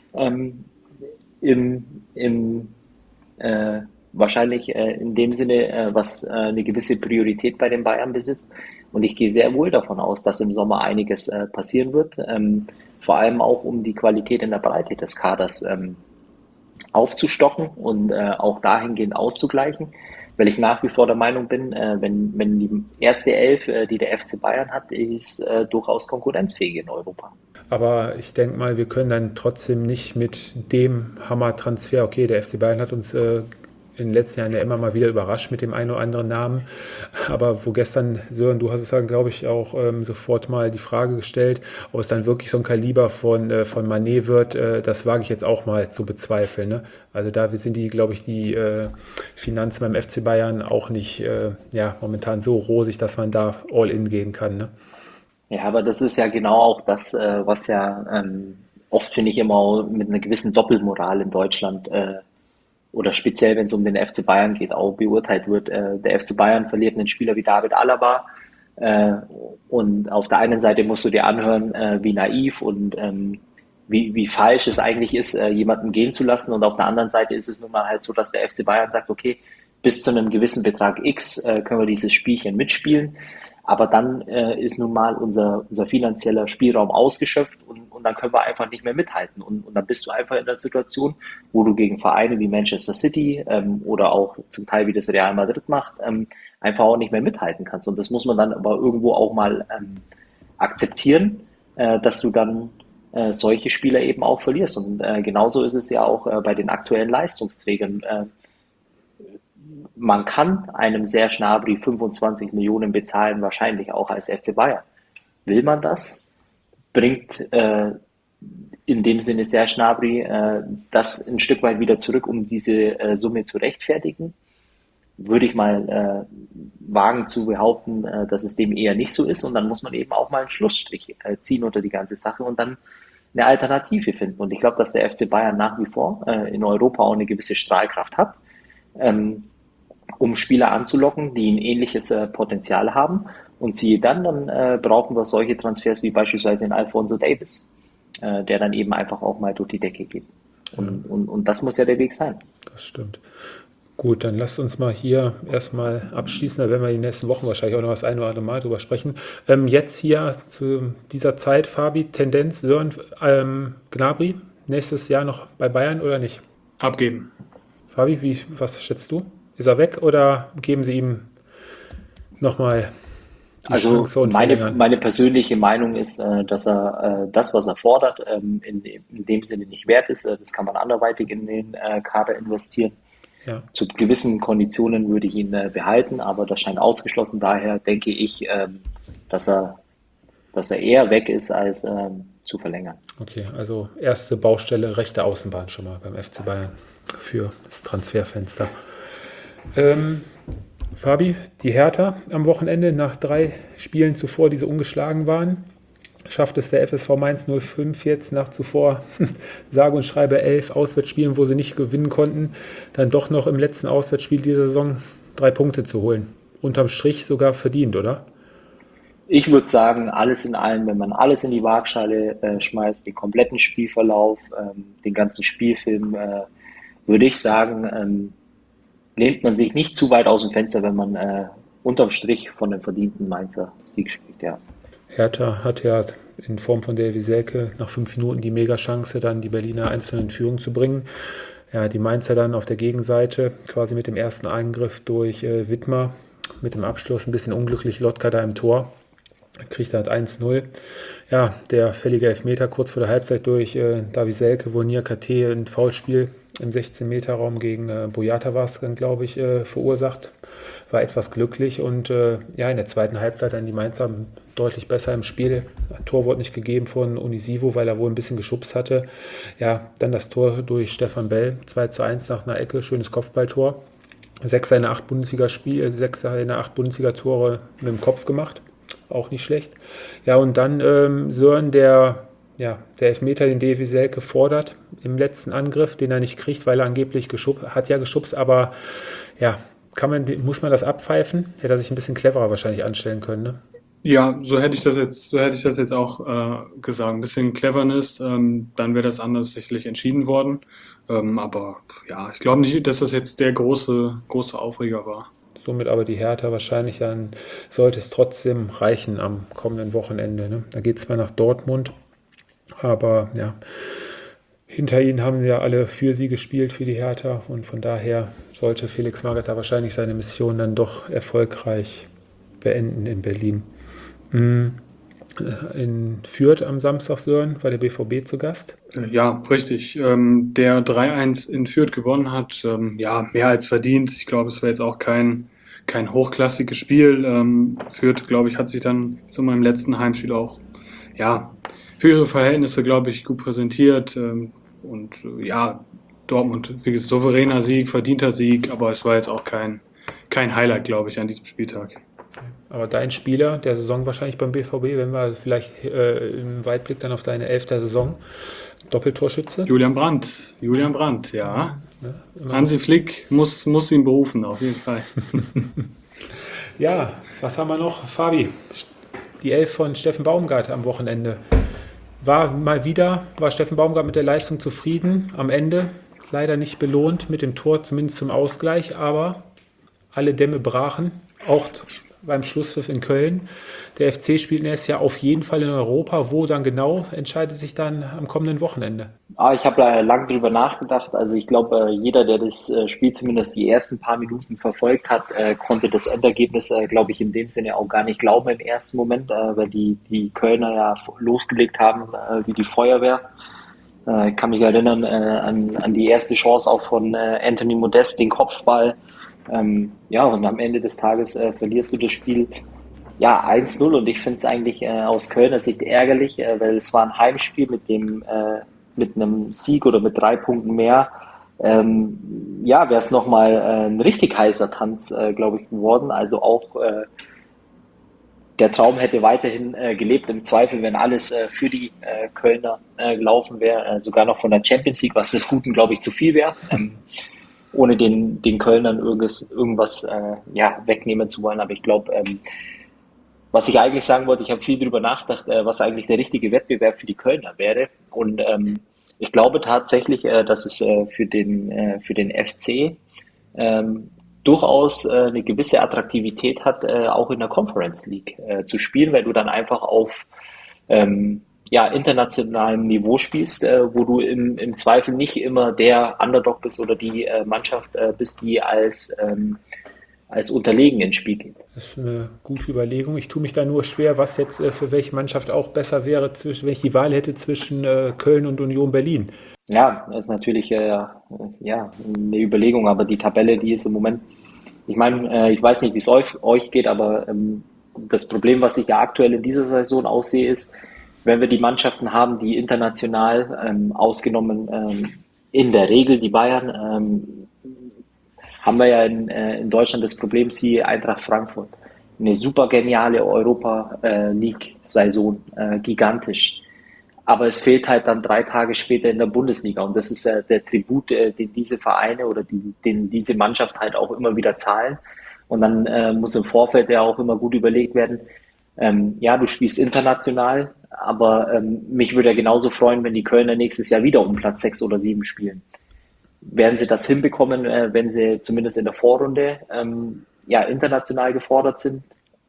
wahrscheinlich in dem Sinne, was eine gewisse Priorität bei den Bayern besitzt. Und ich gehe sehr wohl davon aus, dass im Sommer einiges passieren wird, vor allem auch um die Qualität in der Breite des Kaders aufzustocken und auch dahingehend auszugleichen, weil ich nach wie vor der Meinung bin, wenn die erste Elf, die der FC Bayern hat, ist durchaus konkurrenzfähig in Europa. Aber ich denke mal, wir können dann trotzdem nicht mit dem Hammer-Transfer, okay, der FC Bayern hat uns in den letzten Jahren ja immer mal wieder überrascht mit dem einen oder anderen Namen. Aber wo gestern, Sören, du hast es dann, glaube ich, auch sofort mal die Frage gestellt, ob es dann wirklich so ein Kaliber von Mané wird, das wage ich jetzt auch mal zu bezweifeln. Ne? Also da sind die, glaube ich, die Finanzen beim FC Bayern auch nicht momentan so rosig, dass man da all in gehen kann. Ne? Ja, aber das ist ja genau auch das, was ja oft, finde ich, immer mit einer gewissen Doppelmoral in Deutschland oder speziell, wenn es um den FC Bayern geht, auch beurteilt wird. Der FC Bayern verliert einen Spieler wie David Alaba und auf der einen Seite musst du dir anhören, wie naiv und wie falsch es eigentlich ist, jemanden gehen zu lassen, und auf der anderen Seite ist es nun mal halt so, dass der FC Bayern sagt, okay, bis zu einem gewissen Betrag X können wir dieses Spielchen mitspielen, aber dann ist nun mal unser finanzieller Spielraum ausgeschöpft und dann können wir einfach nicht mehr mithalten. Und dann bist du einfach in der Situation, wo du gegen Vereine wie Manchester City oder auch zum Teil wie das Real Madrid macht, einfach auch nicht mehr mithalten kannst. Und das muss man dann aber irgendwo auch mal akzeptieren, dass du dann solche Spieler eben auch verlierst. Und genauso ist es ja auch bei den aktuellen Leistungsträgern. Man kann einem Serge Gnabry 25 Millionen bezahlen, wahrscheinlich auch als FC Bayern. Will man das? Bringt in dem Sinne Serge Gnabry das ein Stück weit wieder zurück, um diese Summe zu rechtfertigen? Würde ich mal wagen zu behaupten, dass es dem eher nicht so ist. Und dann muss man eben auch mal einen Schlussstrich ziehen unter die ganze Sache und dann eine Alternative finden. Und ich glaube, dass der FC Bayern nach wie vor in Europa auch eine gewisse Strahlkraft hat, um Spieler anzulocken, die ein ähnliches Potenzial haben. Und siehe dann brauchen wir solche Transfers wie beispielsweise in Alphonso Davies, der dann eben einfach auch mal durch die Decke geht. Und das muss ja der Weg sein. Das stimmt. Gut, dann lasst uns mal hier erstmal abschließen, da werden wir die nächsten Wochen wahrscheinlich auch noch das eine oder andere Mal drüber sprechen. Jetzt hier zu dieser Zeit, Fabi, Tendenz, Sören, Gnabry, nächstes Jahr noch bei Bayern oder nicht? Abgeben. Fabi, was schätzt du? Ist er weg oder geben Sie ihm nochmal die Also Chancen verlängern. meine persönliche Meinung ist, dass er das, was er fordert, in dem Sinne nicht wert ist. Das kann man anderweitig in den Kader investieren. Ja, Zu gewissen Konditionen würde ich ihn behalten, aber das scheint ausgeschlossen. Daher denke ich, dass er, dass er eher weg ist, als zu verlängern. okay. Also erste Baustelle rechte Außenbahn schon mal beim FC Bayern für das Transferfenster. Fabi, die Hertha am Wochenende nach 3 Spielen zuvor, die so ungeschlagen waren, schafft es der FSV Mainz 05 jetzt nach zuvor sage und schreibe 11 Auswärtsspielen, wo sie nicht gewinnen konnten, dann doch noch im letzten Auswärtsspiel dieser Saison 3 Punkte zu holen. Unterm Strich sogar verdient, oder? Ich würde sagen, alles in allem, wenn man alles in die Waagschale schmeißt, den kompletten Spielverlauf, den ganzen Spielfilm, würde ich sagen, lehnt man sich nicht zu weit aus dem Fenster, wenn man unterm Strich von dem verdienten Mainzer Sieg spricht. Ja. Hertha hat ja in Form von Davy Selke nach 5 Minuten die Mega-Chance, dann die Berliner einzeln in Führung zu bringen. Ja, die Mainzer dann auf der Gegenseite quasi mit dem ersten Eingriff durch Widmer, mit dem Abschluss ein bisschen unglücklich, Lotka da im Tor. Kriegt halt 1-0. Ja, der fällige Elfmeter kurz vor der Halbzeit durch Davy Selke, wo Niakate ein Foulspiel im 16-Meter-Raum gegen Boyata war es dann, glaube ich, verursacht. War etwas glücklich und ja, in der zweiten Halbzeit dann die Mainzer deutlich besser im Spiel. Ein Tor wurde nicht gegeben von Unisivo, weil er wohl ein bisschen geschubst hatte. Ja, dann das Tor durch Stefan Bell, 2-1 nach einer Ecke, schönes Kopfballtor. 6 seiner 8 Bundesliga-Tore mit dem Kopf gemacht. Auch nicht schlecht. Ja, und dann Sören, der Elfmeter, den Davy Selke fordert im letzten Angriff, den er nicht kriegt, weil er angeblich geschubst, aber ja, muss man das abpfeifen? Hätte er sich ein bisschen cleverer wahrscheinlich anstellen können, ne? Ja, so hätte ich das jetzt auch gesagt. Ein bisschen Cleverness, dann wäre das anders sicherlich entschieden worden. Aber ja, ich glaube nicht, dass das jetzt der große Aufreger war. Somit aber die Hertha wahrscheinlich, dann sollte es trotzdem reichen am kommenden Wochenende, ne? Da geht es zwar nach Dortmund, aber ja, hinter ihnen haben ja alle für sie gespielt, für die Hertha. Und von daher sollte Felix Magath da wahrscheinlich seine Mission dann doch erfolgreich beenden in Berlin. In Fürth am Samstag, Sören, war der BVB zu Gast. Ja, richtig. Der 3-1 in Fürth gewonnen hat, ja, mehr als verdient. Ich glaube, es war jetzt auch kein hochklassiges Spiel. Fürth, glaube ich, hat sich dann zu meinem letzten Heimspiel auch, ja, für ihre Verhältnisse, glaube ich, gut präsentiert. Ja, Dortmund, wie gesagt, souveräner Sieg, verdienter Sieg, aber es war jetzt auch kein Highlight, glaube ich, an diesem Spieltag. Aber dein Spieler der Saison wahrscheinlich beim BVB, wenn wir vielleicht im Weitblick dann auf deine 11. Saison, Doppeltorschütze. Julian Brandt, ja. Ne, Hansi Flick muss ihn berufen, auf jeden Fall. Ja, was haben wir noch? Fabi, die 11 von Steffen Baumgart am Wochenende. War Steffen Baumgart mit der Leistung zufrieden. Am Ende leider nicht belohnt mit dem Tor, zumindest zum Ausgleich, aber alle Dämme brachen, auch beim Schlusspfiff in Köln. Der FC spielt nächstes Jahr auf jeden Fall in Europa. Wo dann genau, entscheidet sich dann am kommenden Wochenende. Ich habe lange drüber nachgedacht. Also ich glaube, jeder, der das Spiel zumindest die ersten paar Minuten verfolgt hat, konnte das Endergebnis, glaube ich, in dem Sinne auch gar nicht glauben im ersten Moment, weil die Kölner ja losgelegt haben wie die Feuerwehr. Ich kann mich erinnern an die erste Chance auch von Anthony Modest, den Kopfball. Ja, und am Ende des Tages verlierst du das Spiel 1-0 und ich finde es eigentlich aus Kölner Sicht ärgerlich, weil es war ein Heimspiel mit einem Sieg oder mit 3 Punkten mehr. Wäre es nochmal ein richtig heißer Tanz, glaube ich, geworden. Also auch der Traum hätte weiterhin gelebt, im Zweifel, wenn alles für die Kölner gelaufen wäre, sogar noch von der Champions League, was des Guten, glaube ich, zu viel wäre. Ohne den Kölnern irgendwas wegnehmen zu wollen. Aber ich glaube, was ich eigentlich sagen wollte, ich habe viel darüber nachgedacht, was eigentlich der richtige Wettbewerb für die Kölner wäre. Und ich glaube tatsächlich, dass es für den FC durchaus eine gewisse Attraktivität hat, auch in der Conference League zu spielen, weil du dann einfach auf internationalem Niveau spielst, wo du im Zweifel nicht immer der Underdog bist oder die Mannschaft bist, die als als unterlegen ins Spiel geht. Das ist eine gute Überlegung. Ich tue mich da nur schwer, was jetzt für welche Mannschaft auch besser wäre, wenn ich die Wahl hätte zwischen Köln und Union Berlin. Ja, das ist natürlich ja, eine Überlegung, aber die Tabelle, die ist im Moment, ich meine, ich weiß nicht, wie es euch geht, aber das Problem, was ich ja aktuell in dieser Saison aussehe, ist, wenn wir die Mannschaften haben, die international ausgenommen in der Regel die Bayern, haben wir ja in Deutschland das Problem, siehe Eintracht Frankfurt. Eine super geniale Europa-League-Saison, gigantisch. Aber es fehlt halt dann 3 Tage später in der Bundesliga. Und das ist der Tribut, den diese Vereine oder den diese Mannschaft halt auch immer wieder zahlen. Und dann muss im Vorfeld ja auch immer gut überlegt werden, ja, du spielst international, aber mich würde ja genauso freuen, wenn die Kölner nächstes Jahr wieder um Platz 6 oder 7 spielen. Werden sie das hinbekommen, wenn sie zumindest in der Vorrunde ja, international gefordert sind?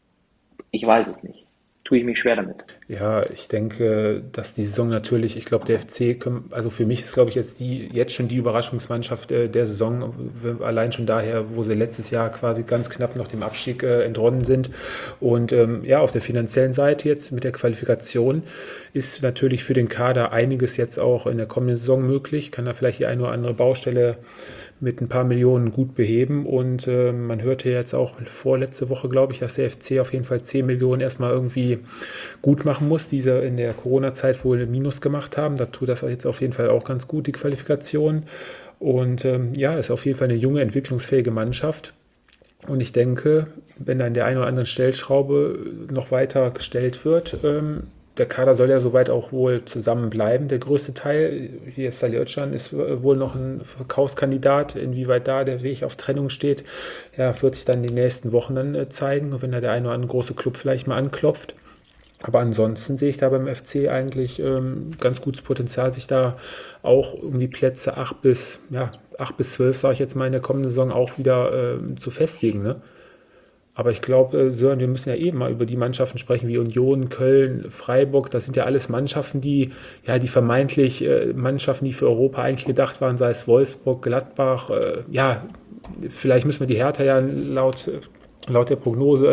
Ich weiß es nicht. Tue ich mich schwer damit. Ja, ich denke, dass die Saison natürlich, ich glaube, der FC, also für mich ist, glaube ich, jetzt schon die Überraschungsmannschaft der Saison, allein schon daher, wo sie letztes Jahr quasi ganz knapp noch dem Abstieg entronnen sind. Und ja, auf der finanziellen Seite jetzt mit der Qualifikation ist natürlich für den Kader einiges jetzt auch in der kommenden Saison möglich, kann da vielleicht die eine oder andere Baustelle mit ein paar Millionen gut beheben. Und man hörte jetzt auch vorletzte Woche, glaube ich, dass der FC auf jeden Fall 10 Millionen erstmal irgendwie gut machen muss, die sie in der Corona-Zeit wohl Minus gemacht haben. Da tut das jetzt auf jeden Fall auch ganz gut, die Qualifikation. Und ja, ist auf jeden Fall eine junge, entwicklungsfähige Mannschaft. Und ich denke, wenn an der einen oder anderen Stellschraube noch weiter gestellt wird, der Kader soll ja soweit auch wohl zusammenbleiben. Der größte Teil, hier ist Salihotcan, ist wohl noch ein Verkaufskandidat. Inwieweit da der Weg auf Trennung steht, ja, wird sich dann in den nächsten Wochen dann zeigen, wenn da der eine oder andere große Club vielleicht mal anklopft. Aber ansonsten sehe ich da beim FC eigentlich ganz gutes Potenzial, sich da auch um die Plätze 8 bis 12, sage ich jetzt mal, in der kommenden Saison auch wieder zu festigen, ne? Aber ich glaube, Sören, wir müssen ja eben mal über die Mannschaften sprechen, wie Union, Köln, Freiburg. Das sind ja alles Mannschaften, die vermeintlich Mannschaften, die für Europa eigentlich gedacht waren, sei es Wolfsburg, Gladbach. Ja, vielleicht müssen wir die Hertha ja laut der Prognose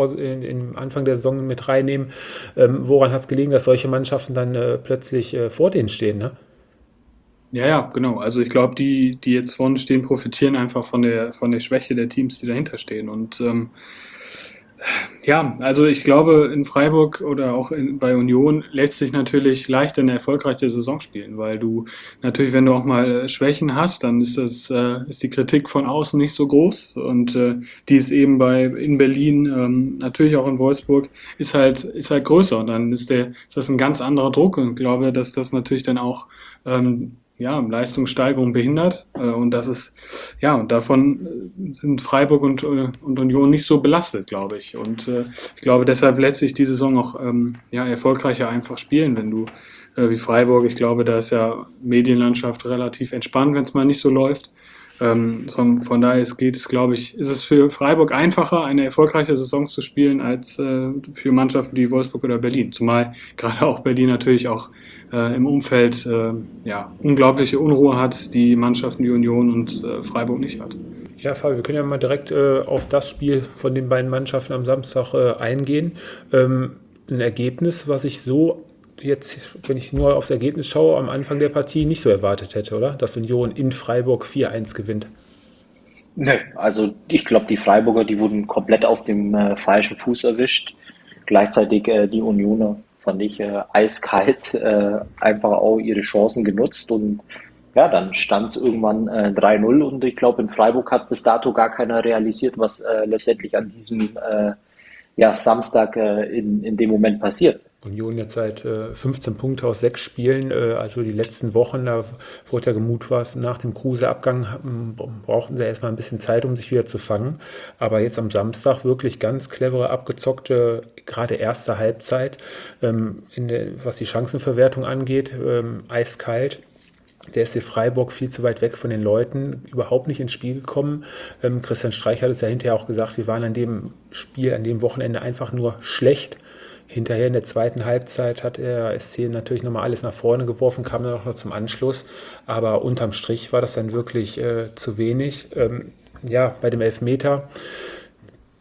im Anfang der Saison mit reinnehmen. Woran hat es gelegen, dass solche Mannschaften dann plötzlich vor denen stehen, ne? Ja, genau. Also ich glaube, die jetzt vorne stehen, profitieren einfach von der Schwäche der Teams, die dahinter stehen. Und ja, also ich glaube, in Freiburg oder auch bei Union lässt sich natürlich leichter eine erfolgreiche Saison spielen, weil du natürlich, wenn du auch mal Schwächen hast, dann ist die Kritik von außen nicht so groß. Und die ist eben in Berlin, natürlich auch in Wolfsburg, ist halt größer. Und dann ist das ein ganz anderer Druck. Und ich glaube, dass das natürlich dann auch Leistungssteigerung behindert. Und das ist, ja, und davon sind Freiburg und Union nicht so belastet, glaube ich. Und ich glaube, deshalb lässt sich die Saison auch erfolgreicher einfach spielen, wenn du wie Freiburg, ich glaube, da ist ja Medienlandschaft relativ entspannt, wenn es mal nicht so läuft. Von daher ist es für Freiburg einfacher, eine erfolgreiche Saison zu spielen, als für Mannschaften wie Wolfsburg oder Berlin. Zumal gerade auch Berlin natürlich auch im Umfeld unglaubliche Unruhe hat, die Mannschaften wie Union und Freiburg nicht hat. Ja, Fabio, wir können ja mal direkt auf das Spiel von den beiden Mannschaften am Samstag eingehen. Ein Ergebnis, was ich so jetzt, wenn ich nur aufs Ergebnis schaue, am Anfang der Partie nicht so erwartet hätte, oder? Dass Union in Freiburg 4-1 gewinnt. Nee, also ich glaube, die Freiburger, die wurden komplett auf dem falschen Fuß erwischt. Gleichzeitig die Unioner fand ich eiskalt, einfach auch ihre Chancen genutzt und ja, dann stand es irgendwann 3-0 und ich glaube, in Freiburg hat bis dato gar keiner realisiert, was letztendlich an diesem Samstag in dem Moment passiert. Union jetzt seit 15 Punkte aus 6 Spielen, also die letzten Wochen, da wurde ja gemutmaßt, nach dem Kruse-Abgang brauchten sie erstmal ein bisschen Zeit, um sich wieder zu fangen. Aber jetzt am Samstag wirklich ganz clevere, abgezockte, gerade erste Halbzeit, was die Chancenverwertung angeht, eiskalt. Der SC Freiburg viel zu weit weg von den Leuten, überhaupt nicht ins Spiel gekommen. Christian Streich hat es ja hinterher auch gesagt, wir waren an dem Spiel, an dem Wochenende einfach nur schlecht. Hinterher in der zweiten Halbzeit hat der SC natürlich nochmal alles nach vorne geworfen, kam dann auch noch zum Anschluss. Aber unterm Strich war das dann wirklich zu wenig. Bei dem Elfmeter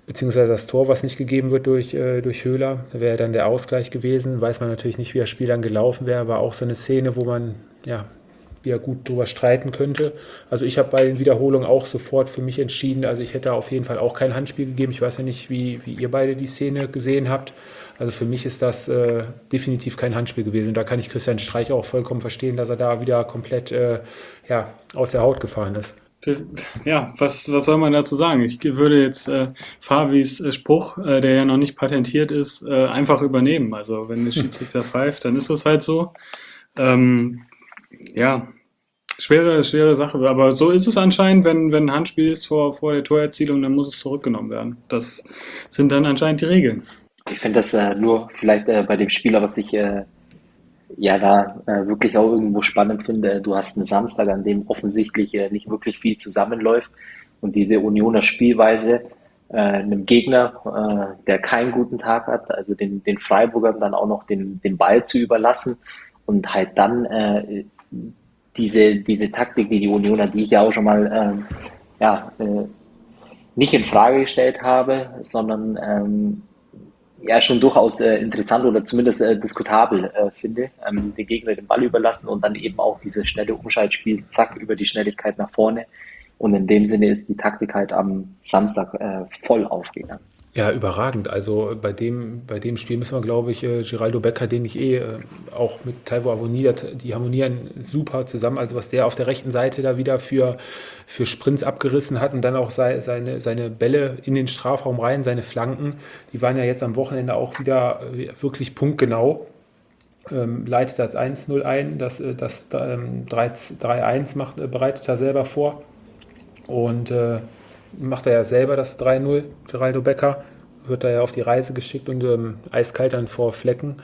beziehungsweise das Tor, was nicht gegeben wird durch Höhler, wäre dann der Ausgleich gewesen. Weiß man natürlich nicht, wie das Spiel dann gelaufen wäre, war auch so eine Szene, wo man ja wieder gut drüber streiten könnte. Also ich habe bei den Wiederholungen auch sofort für mich entschieden, also ich hätte auf jeden Fall auch kein Handspiel gegeben. Ich weiß ja nicht, wie ihr beide die Szene gesehen habt. Also für mich ist das definitiv kein Handspiel gewesen. Und da kann ich Christian Streich auch vollkommen verstehen, dass er da wieder komplett aus der Haut gefahren ist. Ja, was soll man dazu sagen? Ich würde jetzt Fabis Spruch, der ja noch nicht patentiert ist, einfach übernehmen. Also wenn der Schiedsrichter pfeift, dann ist das halt so. Ja, schwere Sache. Aber so ist es anscheinend, wenn ein Handspiel ist vor der Torerzielung, dann muss es zurückgenommen werden. Das sind dann anscheinend die Regeln. Ich finde das nur vielleicht bei dem Spieler, was ich wirklich auch irgendwo spannend finde. Du hast einen Samstag, an dem offensichtlich nicht wirklich viel zusammenläuft und diese Unioner Spielweise einem Gegner, der keinen guten Tag hat, also den Freiburgern dann auch noch den Ball zu überlassen und halt dann diese Taktik, die Unioner, die ich ja auch schon mal nicht in Frage gestellt habe, sondern schon durchaus interessant oder zumindest diskutabel finde, den Gegner den Ball überlassen und dann eben auch dieses schnelle Umschaltspiel, zack, über die Schnelligkeit nach vorne. Und in dem Sinne ist die Taktik halt am Samstag voll aufgegangen. Ja, überragend. Also bei dem Spiel müssen wir, glaube ich, Geraldo Becker, den ich auch mit Taiwo Avoni, die harmonieren super zusammen. Also was der auf der rechten Seite da wieder für Sprints abgerissen hat und dann auch seine Bälle in den Strafraum rein, seine Flanken, die waren ja jetzt am Wochenende auch wieder wirklich punktgenau. Leitet das 1-0 ein, das 3-1 bereitet er selber vor und macht er ja selber das 3-0, Geraldo Becker, wird da ja auf die Reise geschickt und eiskalt dann vor Flecken.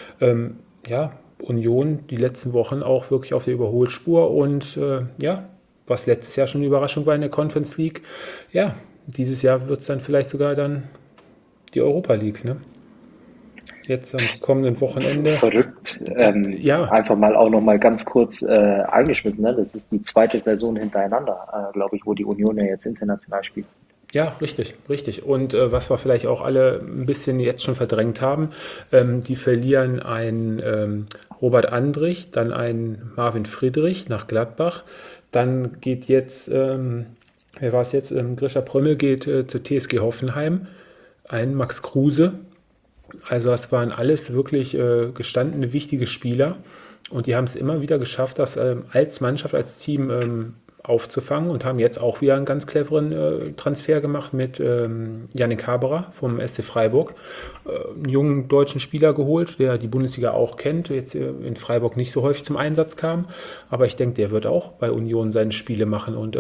Union die letzten Wochen auch wirklich auf der Überholspur und was letztes Jahr schon eine Überraschung war in der Conference League, dieses Jahr wird es dann vielleicht sogar dann die Europa League, ne? Jetzt am kommenden Wochenende. Verrückt. Einfach mal auch noch mal ganz kurz eingeschmissen. Ne? Das ist die zweite Saison hintereinander, glaube ich, wo die Union ja jetzt international spielt. Ja, richtig. Und was wir vielleicht auch alle ein bisschen jetzt schon verdrängt haben, die verlieren einen Robert Andrich, dann einen Marvin Friedrich nach Gladbach. Dann geht jetzt, wer war es jetzt? Grisha Prömmel geht zur TSG Hoffenheim. Ein Max Kruse. Also das waren alles wirklich gestandene, wichtige Spieler und die haben es immer wieder geschafft, das als Mannschaft, als Team aufzufangen und haben jetzt auch wieder einen ganz cleveren Transfer gemacht mit Yannick Haberer vom SC Freiburg, einen jungen deutschen Spieler geholt, der die Bundesliga auch kennt, jetzt in Freiburg nicht so häufig zum Einsatz kam, aber ich denke, der wird auch bei Union seine Spiele machen und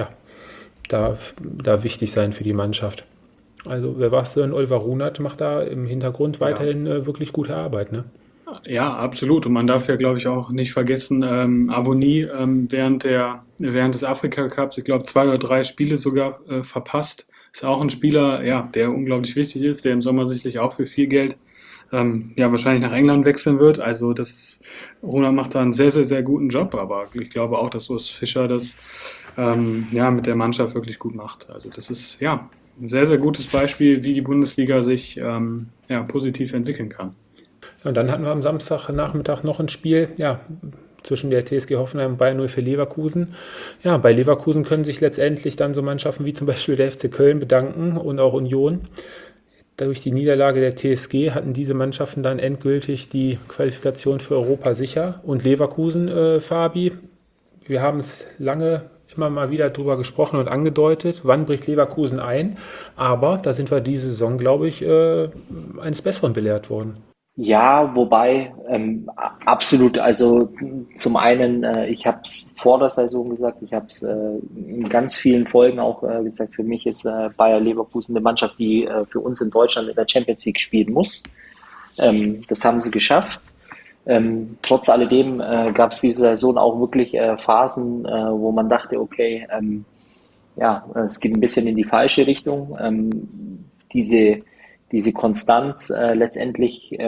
da wichtig sein für die Mannschaft. Also wer was denn? Oliver Runert macht da im Hintergrund weiterhin wirklich gute Arbeit, ne? Ja, absolut. Und man darf ja, glaube ich, auch nicht vergessen, Avoni während des Afrika Cups, ich glaube, 2 oder 3 Spiele sogar verpasst. Ist auch ein Spieler, der unglaublich wichtig ist, der im Sommer sicherlich auch für viel Geld wahrscheinlich nach England wechseln wird. Also Runert macht da einen sehr, sehr, sehr guten Job, aber ich glaube auch, dass Urs Fischer das mit der Mannschaft wirklich gut macht. Also das ist ein sehr, sehr gutes Beispiel, wie die Bundesliga sich positiv entwickeln kann. Ja, und dann hatten wir am Samstagnachmittag noch ein Spiel, zwischen der TSG Hoffenheim und Bayern 04 Leverkusen. Ja, bei Leverkusen können sich letztendlich dann so Mannschaften wie zum Beispiel der FC Köln bedanken und auch Union. Durch die Niederlage der TSG hatten diese Mannschaften dann endgültig die Qualifikation für Europa sicher. Und Leverkusen, Fabi, wir haben es lange immer mal wieder drüber gesprochen und angedeutet, wann bricht Leverkusen ein. Aber da sind wir diese Saison, glaube ich, eines Besseren belehrt worden. Ja, wobei, absolut. Also zum einen, ich habe es vor der Saison gesagt, ich habe es in ganz vielen Folgen auch gesagt, für mich ist Bayer Leverkusen eine Mannschaft, die für uns in Deutschland in der Champions League spielen muss. Das haben sie geschafft. Trotz alledem gab es diese Saison auch wirklich Phasen, wo man dachte, okay, es geht ein bisschen in die falsche Richtung. Diese Konstanz letztendlich,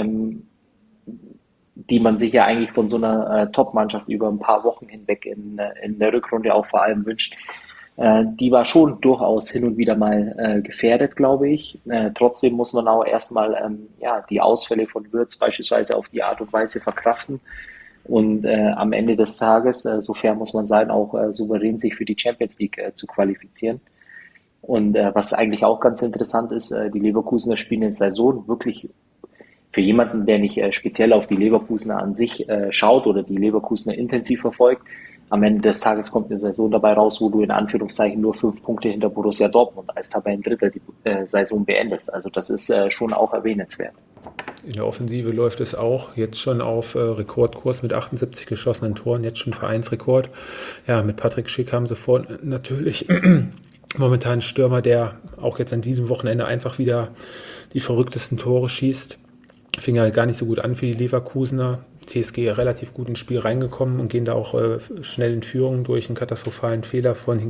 die man sich ja eigentlich von so einer Top-Mannschaft über ein paar Wochen hinweg in der Rückrunde auch vor allem wünscht, Die war schon durchaus hin und wieder mal gefährdet, glaube ich. Trotzdem muss man auch erstmal ja, die Ausfälle von Wirtz beispielsweise auf die Art und Weise verkraften und am Ende des Tages, so fair muss man sein, auch souverän sich für die Champions League zu qualifizieren. Und was eigentlich auch ganz interessant ist, die Leverkusener spielen in der Saison wirklich für jemanden, der nicht speziell auf die Leverkusener an sich schaut oder die Leverkusener intensiv verfolgt. Am Ende des Tages kommt eine Saison dabei raus, wo du in Anführungszeichen nur 5 Punkte hinter Borussia Dortmund als Tabellendritter die Saison beendest. Also das ist schon auch erwähnenswert. In der Offensive läuft es auch jetzt schon auf Rekordkurs mit 78 geschossenen Toren, jetzt schon Vereinsrekord. Ja, mit Patrick Schick haben sie vor natürlich momentan einen Stürmer, der auch jetzt an diesem Wochenende einfach wieder die verrücktesten Tore schießt. Fing ja gar nicht so gut an für die Leverkusener. TSG relativ gut ins Spiel reingekommen und gehen da auch schnell in Führung durch einen katastrophalen Fehler von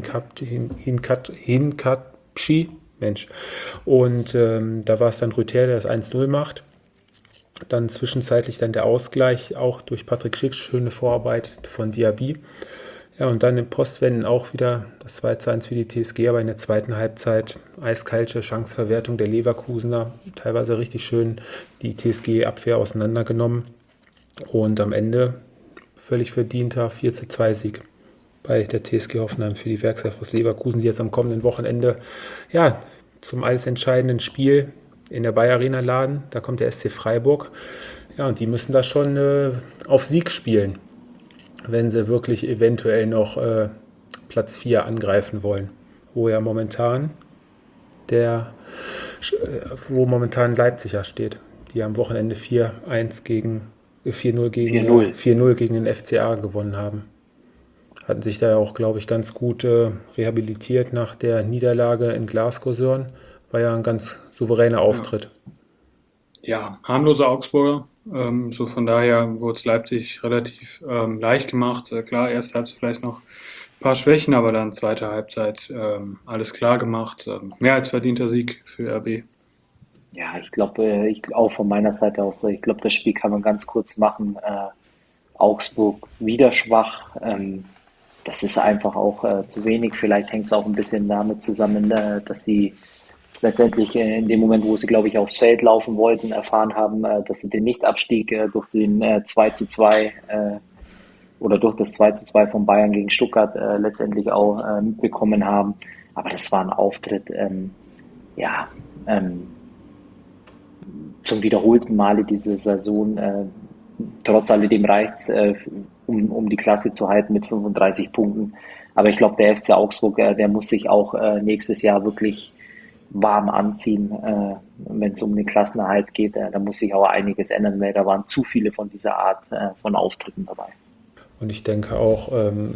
Hinkapchi. Mensch. Und da war es dann Rüther, der das 1-0 macht. Dann zwischenzeitlich dann der Ausgleich, auch durch Patrick Schick, schöne Vorarbeit von Diaby. Ja, und dann im Postwenden auch wieder das 2-1 für die TSG, aber in der zweiten Halbzeit eiskalte Chanceverwertung der Leverkusener, teilweise richtig schön die TSG-Abwehr auseinandergenommen und am Ende völlig verdienter 4-2-Sieg bei der TSG Hoffenheim für die Werkself aus Leverkusen, die jetzt am kommenden Wochenende ja, zum alles entscheidenden Spiel in der Bayer Arena laden. Da kommt der SC Freiburg. Ja, und die müssen da schon auf Sieg spielen, wenn sie wirklich eventuell noch Platz 4 angreifen wollen, wo ja momentan Leipzig ja steht, die am Wochenende 4-0 gegen den FCA gewonnen haben. Hatten sich da ja auch, glaube ich, ganz gut rehabilitiert nach der Niederlage in Glasgow. War ja ein ganz souveräner Auftritt. Ja, harmloser Augsburger. So von daher wurde es Leipzig relativ leicht gemacht. Klar, erste Halbzeit vielleicht noch ein paar Schwächen, aber dann zweite Halbzeit alles klar gemacht. Mehr als verdienter Sieg für RB. Ja, ich glaube, auch von meiner Seite aus, ich glaube, das Spiel kann man ganz kurz machen. Augsburg wieder schwach. Das ist einfach auch zu wenig. Vielleicht hängt es auch ein bisschen damit zusammen, dass sie letztendlich in dem Moment, wo sie, glaube ich, aufs Feld laufen wollten, erfahren haben, dass sie den Nichtabstieg durch den 2-2 oder durch das 2-2 von Bayern gegen Stuttgart letztendlich auch mitbekommen haben. Aber das war ein Auftritt, zum wiederholten Male diese Saison. Trotz alledem reicht es, um die Klasse zu halten mit 35 Punkten. Aber ich glaube, der FC Augsburg, der muss sich auch nächstes Jahr wirklich warm anziehen, wenn es um den Klassenerhalt geht. Da muss sich auch einiges ändern, weil da waren zu viele von dieser Art von Auftritten dabei. Und ich denke auch,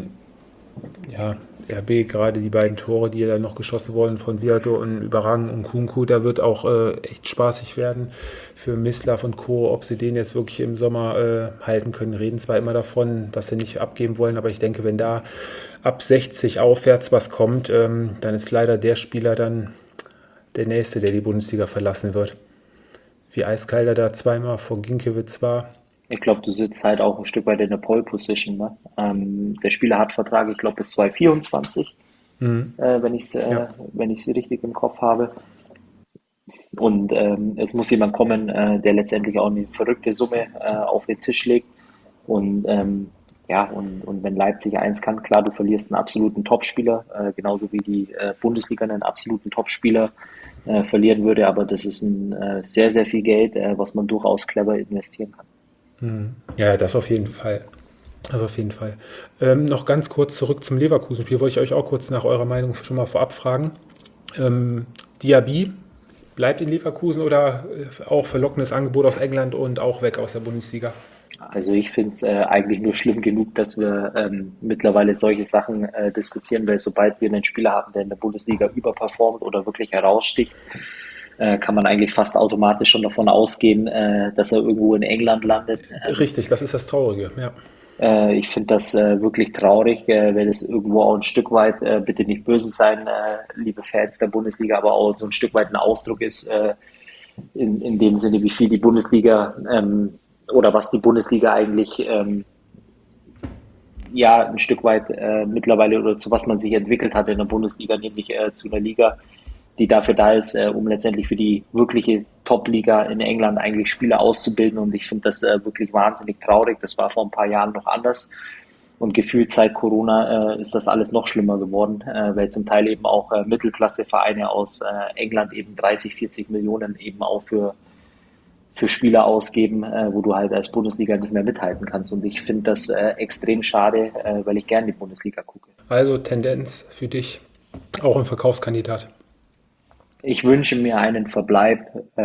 RB, gerade die beiden Tore, die da noch geschossen wurden von Viado und Überrang und Kunku, da wird auch echt spaßig werden für Mislav und Co., ob sie den jetzt wirklich im Sommer halten können. Reden zwar immer davon, dass sie nicht abgeben wollen, aber ich denke, wenn da ab 60 aufwärts was kommt, dann ist leider der Spieler dann der Nächste, der die Bundesliga verlassen wird. Wie eiskalt er da zweimal vor Ginkiewicz war. Ich glaube, du sitzt halt auch ein Stück weit in der Pole-Position. Ne? Der Spieler hat Vertrag, ich glaube, bis 2024, wenn ich es richtig im Kopf habe. Und es muss jemand kommen, der letztendlich auch eine verrückte Summe auf den Tisch legt. Und und wenn Leipzig eins kann, klar, du verlierst einen absoluten Topspieler, genauso wie die Bundesliga einen absoluten Topspieler verlieren würde. Aber das ist ein sehr, sehr viel Geld, was man durchaus clever investieren kann. Ja, das auf jeden Fall. Noch ganz kurz zurück zum Leverkusen-Spiel. Wollte ich euch auch kurz nach eurer Meinung schon mal vorab fragen. Diaby bleibt in Leverkusen oder auch verlockendes Angebot aus England und auch weg aus der Bundesliga? Also ich finde es eigentlich nur schlimm genug, dass wir mittlerweile solche Sachen diskutieren, weil sobald wir einen Spieler haben, der in der Bundesliga überperformt oder wirklich heraussticht, kann man eigentlich fast automatisch schon davon ausgehen, dass er irgendwo in England landet. Richtig, das ist das Traurige, ja. Ich finde das wirklich traurig, weil es irgendwo auch ein Stück weit, bitte nicht böse sein, liebe Fans der Bundesliga, aber auch so ein Stück weit ein Ausdruck ist, in dem Sinne, wie viel die Bundesliga oder was die Bundesliga eigentlich ja ein Stück weit mittlerweile oder zu was man sich entwickelt hat in der Bundesliga, nämlich zu einer Liga, die dafür da ist, um letztendlich für die wirkliche Top-Liga in England eigentlich Spieler auszubilden. Und ich finde das wirklich wahnsinnig traurig. Das war vor ein paar Jahren noch anders. Und gefühlt seit Corona ist das alles noch schlimmer geworden, weil zum Teil eben auch Mittelklasse-Vereine aus England eben 30, 40 Millionen eben auch für Spieler ausgeben, wo du halt als Bundesliga nicht mehr mithalten kannst. Und ich finde das extrem schade, weil ich gerne die Bundesliga gucke. Also Tendenz für dich auch ein Verkaufskandidat. Ich wünsche mir einen Verbleib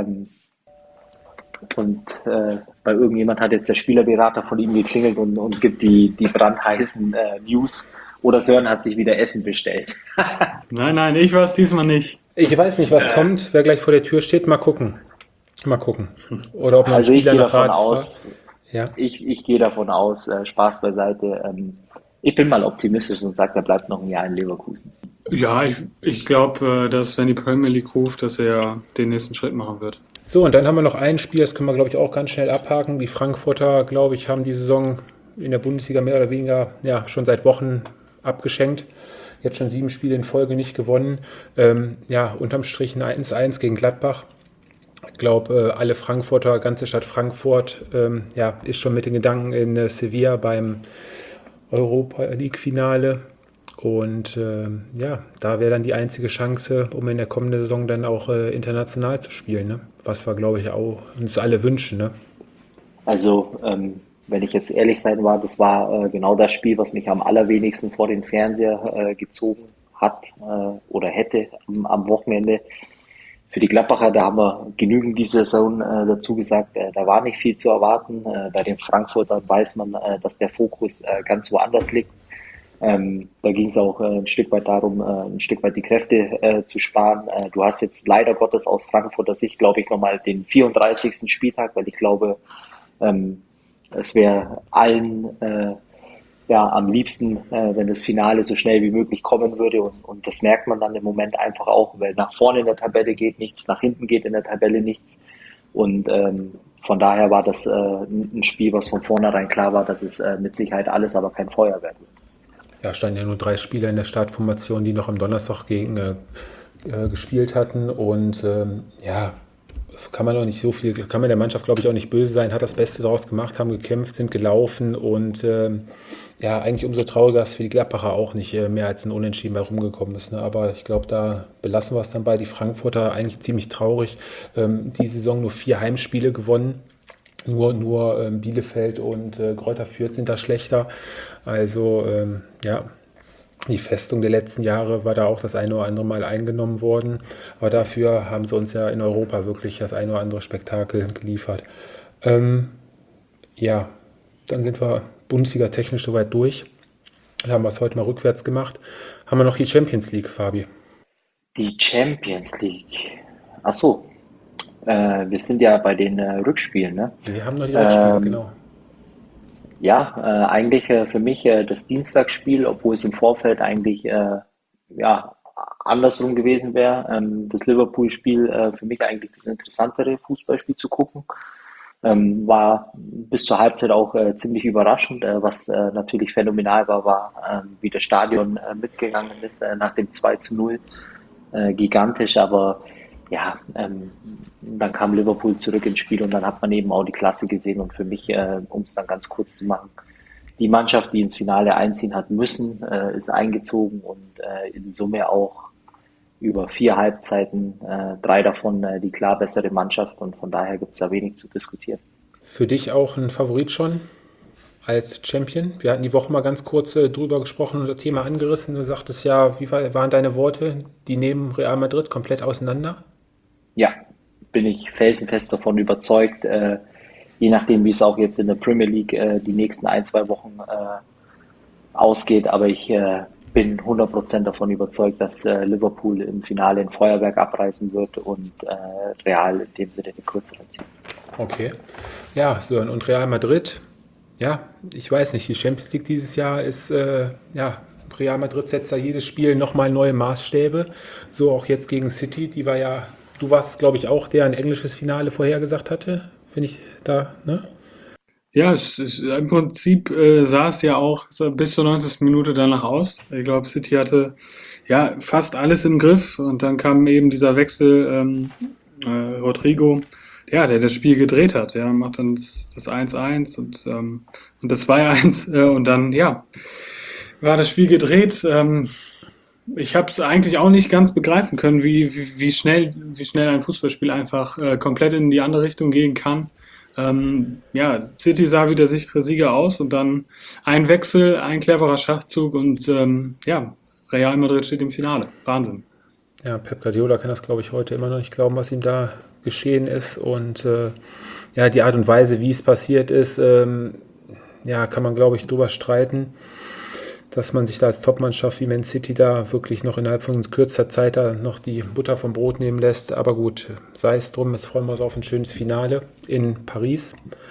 und bei irgendjemand hat jetzt der Spielerberater von ihm geklingelt und gibt die brandheißen News oder Sören hat sich wieder Essen bestellt. Nein, ich war es diesmal nicht. Ich weiß nicht, was kommt, wer gleich vor der Tür steht. Mal gucken. Oder ob noch ein Also ich Spieler gehe nach davon Rat aus, Ja. ich gehe davon aus, Spaß beiseite. Ich bin mal optimistisch und sage, er bleibt noch ein Jahr in Leverkusen. Ja, ich glaube, dass wenn die Premier League ruft, dass er den nächsten Schritt machen wird. So, und dann haben wir noch ein Spiel, das können wir, glaube ich, auch ganz schnell abhaken. Die Frankfurter, glaube ich, haben die Saison in der Bundesliga mehr oder weniger schon seit Wochen abgeschenkt. Jetzt schon 7 Spiele in Folge nicht gewonnen. Unterm Strich ein 1-1 gegen Gladbach. Ich glaube, alle Frankfurter, ganze Stadt Frankfurt, ist schon mit den Gedanken in Sevilla beim Europa-League-Finale. Und da wäre dann die einzige Chance, um in der kommenden Saison dann auch international zu spielen, ne? Was wir, glaube ich, auch uns alle wünschen, ne? Also, wenn ich jetzt ehrlich sein war, das war genau das Spiel, was mich am allerwenigsten vor den Fernseher gezogen hat oder hätte am Wochenende. Für die Gladbacher, da haben wir genügend diese Saison dazu gesagt, da war nicht viel zu erwarten. Bei den Frankfurtern weiß man, dass der Fokus ganz woanders liegt. Da ging es auch ein Stück weit darum, ein Stück weit die Kräfte zu sparen. Du hast jetzt leider Gottes aus Frankfurter Sicht, glaube ich, nochmal den 34. Spieltag, weil ich glaube, es wäre allen am liebsten, wenn das Finale so schnell wie möglich kommen würde. Und das merkt man dann im Moment einfach auch, weil nach vorne in der Tabelle geht nichts, nach hinten geht in der Tabelle nichts. Und von daher war das ein Spiel, was von vornherein klar war, dass es mit Sicherheit alles aber kein Feuerwerk wird. Ja, standen ja nur 3 Spieler in der Startformation, die noch am Donnerstag gespielt hatten. Und kann man auch nicht so viel, kann man der Mannschaft, glaube ich, auch nicht böse sein, hat das Beste daraus gemacht, haben gekämpft, sind gelaufen und eigentlich umso trauriger, dass für die Gladbacher auch nicht mehr als ein Unentschieden bei rumgekommen ist. Ne? Aber ich glaube, da belassen wir es dann bei. Die Frankfurter eigentlich ziemlich traurig. Die Saison nur 4 Heimspiele gewonnen. Nur Bielefeld und Greuther Fürth sind da schlechter. Also die Festung der letzten Jahre war da auch das eine oder andere Mal eingenommen worden. Aber dafür haben sie uns ja in Europa wirklich das eine oder andere Spektakel geliefert. Dann sind wir Bundesliga technisch soweit durch. Da haben wir es heute mal rückwärts gemacht. Haben wir noch die Champions League, Fabi? Die Champions League. Ach so. Wir sind ja bei den Rückspielen, ne? Wir haben noch die Rückspiele, genau. Ja, eigentlich für mich das Dienstagsspiel, obwohl es im Vorfeld eigentlich andersrum gewesen wäre. Das Liverpool-Spiel für mich eigentlich das interessantere Fußballspiel zu gucken. War bis zur Halbzeit auch ziemlich überraschend. Was natürlich phänomenal war, wie das Stadion mitgegangen ist nach dem 2:0. Gigantisch, aber dann kam Liverpool zurück ins Spiel und dann hat man eben auch die Klasse gesehen. Und für mich, um es dann ganz kurz zu machen, die Mannschaft, die ins Finale einziehen hat müssen, ist eingezogen und in Summe auch über 4 Halbzeiten, 3 davon die klar bessere Mannschaft. Und von daher gibt es da wenig zu diskutieren. Für dich auch ein Favorit schon als Champion? Wir hatten die Woche mal ganz kurz drüber gesprochen und das Thema angerissen. Du sagtest ja, wie waren deine Worte? Die nehmen Real Madrid komplett auseinander? Ja, bin ich felsenfest davon überzeugt. Je nachdem, wie es auch jetzt in der Premier League die nächsten 1-2 Wochen ausgeht. Aber ich bin 100% davon überzeugt, dass Liverpool im Finale ein Feuerwerk abreißen wird und Real in dem Sinne den kürzeren zieht. Okay. Ja, so, und Real Madrid, ja, ich weiß nicht, die Champions League dieses Jahr ist, Real Madrid setzt da jedes Spiel nochmal neue Maßstäbe. So auch jetzt gegen City, die war ja, du warst, glaube ich, auch der ein englisches Finale vorhergesagt hatte, wenn ich da, ne? Ja, im Prinzip sah es ja auch so bis zur 90. Minute danach aus. Ich glaube, City hatte ja fast alles im Griff und dann kam eben dieser Wechsel Rodrigo, ja, der das Spiel gedreht hat. Ja, macht dann das 1-1 und das 2-1 und dann ja war das Spiel gedreht. Ich habe es eigentlich auch nicht ganz begreifen können, wie schnell ein Fußballspiel einfach komplett in die andere Richtung gehen kann. Ja, City sah wie der sichere Sieger aus und dann ein Wechsel, ein cleverer Schachzug und ja, Real Madrid steht im Finale. Wahnsinn. Ja, Pep Guardiola kann das, glaube ich, heute immer noch nicht glauben, was ihm da geschehen ist. Und ja, die Art und Weise, wie es passiert ist, ja, kann man, glaube ich, drüber streiten, dass man sich da als Topmannschaft wie Man City da wirklich noch innerhalb von kürzester Zeit da noch die Butter vom Brot nehmen lässt. Aber gut, sei es drum, jetzt freuen wir uns auf ein schönes Finale in Paris.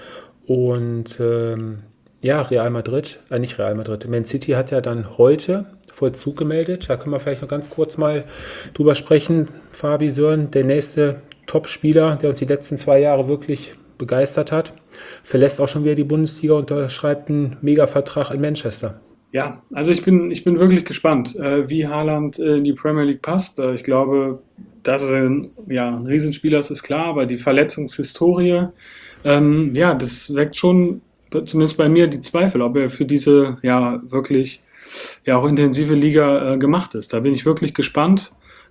Und ja, nicht Real Madrid, Man City hat ja dann heute Vollzug gemeldet. Da können wir vielleicht noch ganz kurz mal drüber sprechen. Fabi Sören, der nächste Top-Spieler, der uns die letzten 2 Jahre wirklich begeistert hat, verlässt auch schon wieder die Bundesliga und unterschreibt einen Mega-Vertrag in Manchester. Ja, also ich bin wirklich gespannt, wie Haaland in die Premier League passt. Ich glaube, dass er ein Riesenspieler ist, ist klar, aber die Verletzungshistorie, ja, das weckt schon, zumindest bei mir, die Zweifel, ob er für diese ja wirklich ja auch intensive Liga gemacht ist. Da bin ich wirklich gespannt.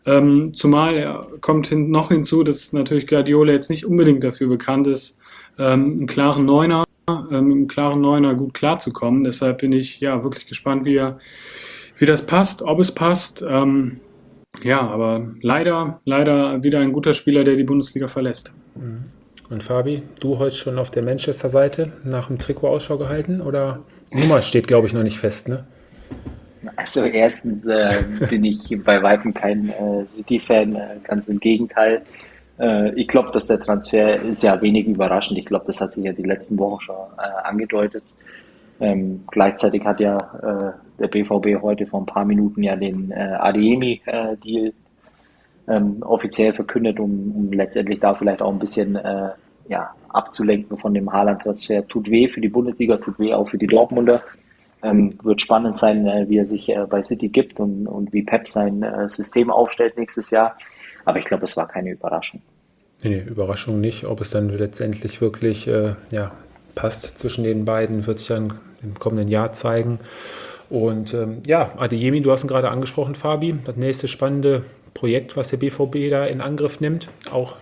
Zumal er kommt noch hinzu, dass natürlich Guardiola jetzt nicht unbedingt dafür bekannt ist, einen klaren Neuner im klaren Neuner gut klarzukommen. Deshalb bin ich ja wirklich gespannt, wie das passt, ob es passt. Ja, aber leider wieder ein guter Spieler, der die Bundesliga verlässt. Und Fabi, du heute schon auf der Manchester-Seite nach dem Trikot Ausschau gehalten? Oder Nummer steht, glaube ich, noch nicht fest, ne? Also erstens bin ich bei weitem kein City-Fan, ganz im Gegenteil. Ich glaube, dass der Transfer ist ja wenig überraschend. Ich glaube, das hat sich ja die letzten Wochen schon angedeutet. Gleichzeitig hat ja der BVB heute vor ein paar Minuten ja den Adeyemi-Deal offiziell verkündet, um letztendlich da vielleicht auch ein bisschen ja, abzulenken von dem Haaland-Transfer. Tut weh für die Bundesliga, tut weh auch für die Dortmunder. Wird spannend sein, wie er sich bei City gibt und wie Pep sein System aufstellt nächstes Jahr. Aber ich glaube, es war keine Überraschung. Nee, Überraschung nicht. Ob es dann letztendlich wirklich ja, passt zwischen den beiden, wird sich dann im kommenden Jahr zeigen. Und ja, Adeyemi, du hast ihn gerade angesprochen, Fabi. Das nächste spannende Projekt, was der BVB da in Angriff nimmt. Auch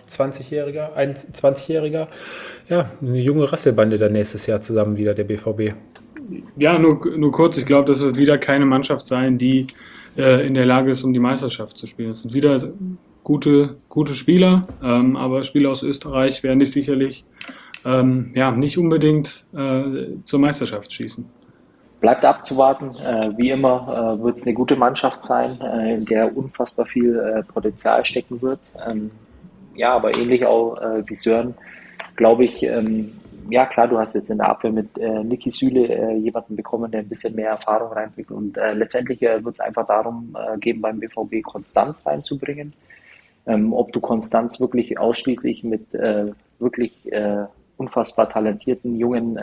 20-Jähriger. Ja, eine junge Rasselbande dann nächstes Jahr zusammen wieder, der BVB. Ja, nur kurz. Ich glaube, das wird wieder keine Mannschaft sein, die in der Lage ist, um die Meisterschaft zu spielen. Es sind wieder gute Spieler, aber Spieler aus Österreich werden dich sicherlich ja, nicht unbedingt zur Meisterschaft schießen. Bleibt abzuwarten. Wie immer wird es eine gute Mannschaft sein, in der unfassbar viel Potenzial stecken wird. Ja, aber ähnlich auch wie Sören, glaube ich, ja klar, du hast jetzt in der Abwehr mit Niki Süle jemanden bekommen, der ein bisschen mehr Erfahrung reinbringt. Und letztendlich wird es einfach darum gehen, beim BVB Konstanz reinzubringen. Ob du Konstanz wirklich ausschließlich mit wirklich unfassbar talentierten jungen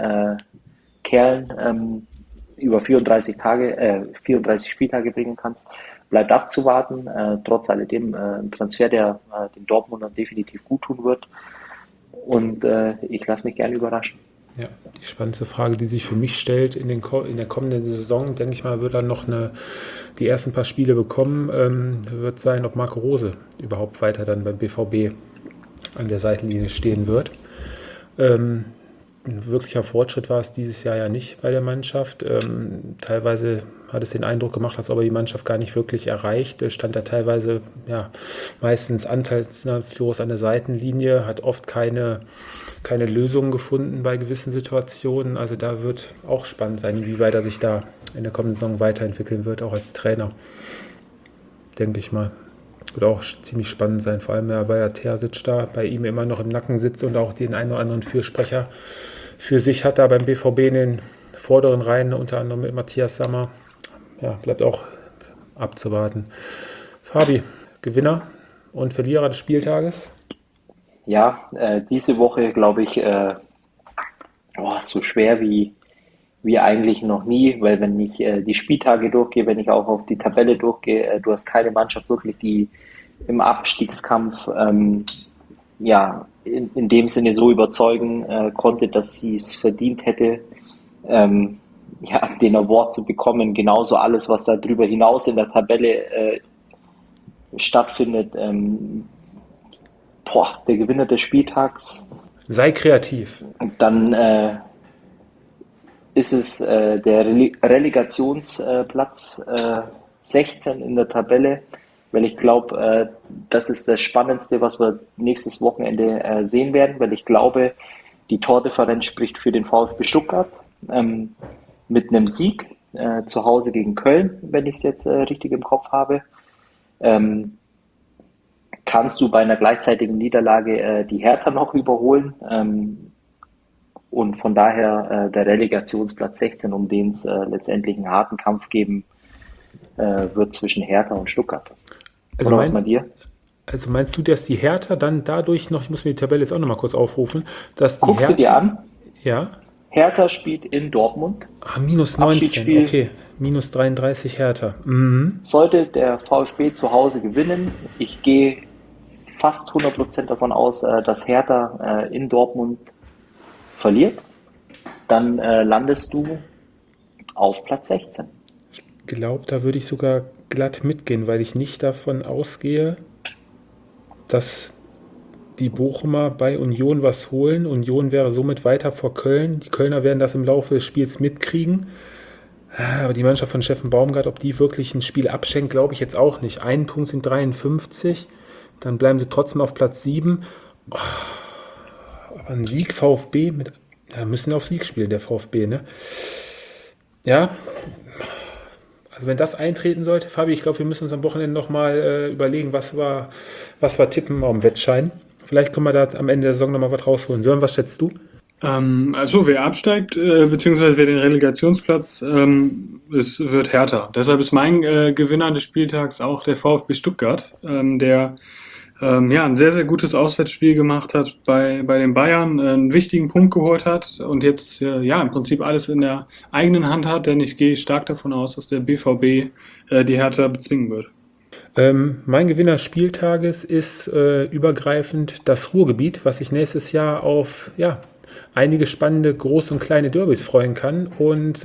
Kerlen über 34 Spieltage bringen kannst, bleibt abzuwarten. Trotz alledem ein Transfer, der den Dortmundern definitiv gut tun wird. Und ich lasse mich gerne überraschen. Ja, die spannendste Frage, die sich für mich stellt in der kommenden Saison, denke ich mal, wird dann noch die ersten paar Spiele bekommen, wird sein, ob Marco Rose überhaupt weiter dann beim BVB an der Seitenlinie stehen wird. Ein wirklicher Fortschritt war es dieses Jahr ja nicht bei der Mannschaft. Teilweise hat es den Eindruck gemacht, als ob er die Mannschaft gar nicht wirklich erreicht. Stand da teilweise ja, meistens anteilsnahmslos an der Seitenlinie, hat oft keine Lösungen gefunden bei gewissen Situationen. Also da wird auch spannend sein, inwieweit er sich da in der kommenden Saison weiterentwickeln wird, auch als Trainer, denke ich mal. Wird auch ziemlich spannend sein, vor allem weil ja Terzic da bei ihm immer noch im Nacken sitzt und auch den einen oder anderen Fürsprecher für sich hat, da beim BVB in den vorderen Reihen, unter anderem mit Matthias Sammer. Ja, bleibt auch abzuwarten. Fabi, Gewinner und Verlierer des Spieltages? Ja, diese Woche, glaube ich, So schwer wie eigentlich noch nie, weil wenn ich die Spieltage durchgehe, wenn ich auch auf die Tabelle durchgehe, du hast keine Mannschaft wirklich, die im Abstiegskampf in dem Sinne so überzeugen konnte, dass sie es verdient hätte, den Award zu bekommen. Genauso alles, was da drüber hinaus in der Tabelle stattfindet. Der Gewinner des Spieltags. Sei kreativ. Und dann ist es der Relegationsplatz 16 in der Tabelle, weil ich glaube, das ist das Spannendste, was wir nächstes Wochenende sehen werden, weil ich glaube, die Tordifferenz spricht für den VfB Stuttgart mit einem Sieg zu Hause gegen Köln, wenn ich es jetzt richtig im Kopf habe. Kannst du bei einer gleichzeitigen Niederlage die Hertha noch überholen? Und von daher der Relegationsplatz 16, um den es letztendlich einen harten Kampf geben wird zwischen Hertha und Stuttgart. Also, Oder was meint ihr? also meinst du, dass die Hertha dann dadurch noch, ich muss mir die Tabelle jetzt auch noch mal kurz aufrufen, dass die Guck sie dir an. Ja, Hertha spielt in Dortmund. minus 19, Abschiedsspiel. okay, minus 33 Hertha. Mhm. Sollte der VfB zu Hause gewinnen, ich gehe fast 100% davon aus, dass Hertha in Dortmund verliert, dann landest du auf Platz 16. Ich glaube, da würde ich sogar glatt mitgehen, weil ich nicht davon ausgehe, dass die Bochumer bei Union was holen. Union wäre somit weiter vor Köln. Die Kölner werden das im Laufe des Spiels mitkriegen. Aber die Mannschaft von Steffen Baumgart, ob die wirklich ein Spiel abschenkt, glaube ich jetzt auch nicht. Einen Punkt sind 53, dann bleiben sie trotzdem auf Platz 7. Aber ein Sieg VfB, da müssen auf Sieg spielen, der VfB, ne? Ja, also wenn das eintreten sollte, Fabi, ich glaube, wir müssen uns am Wochenende nochmal überlegen, was wir tippen am Wettschein. Vielleicht können wir da am Ende der Saison nochmal was rausholen. Sören, was schätzt du? Also wer absteigt, beziehungsweise wer den Relegationsplatz, wird Hertha. Deshalb ist mein Gewinner des Spieltags auch der VfB Stuttgart, der ein sehr, sehr gutes Auswärtsspiel gemacht hat bei den Bayern, einen wichtigen Punkt geholt hat und jetzt im Prinzip alles in der eigenen Hand hat, denn ich gehe stark davon aus, dass der BVB die Hertha bezwingen wird. Mein Gewinner des Spieltages ist übergreifend das Ruhrgebiet, was sich nächstes Jahr auf einige spannende große und kleine Derbys freuen kann. Und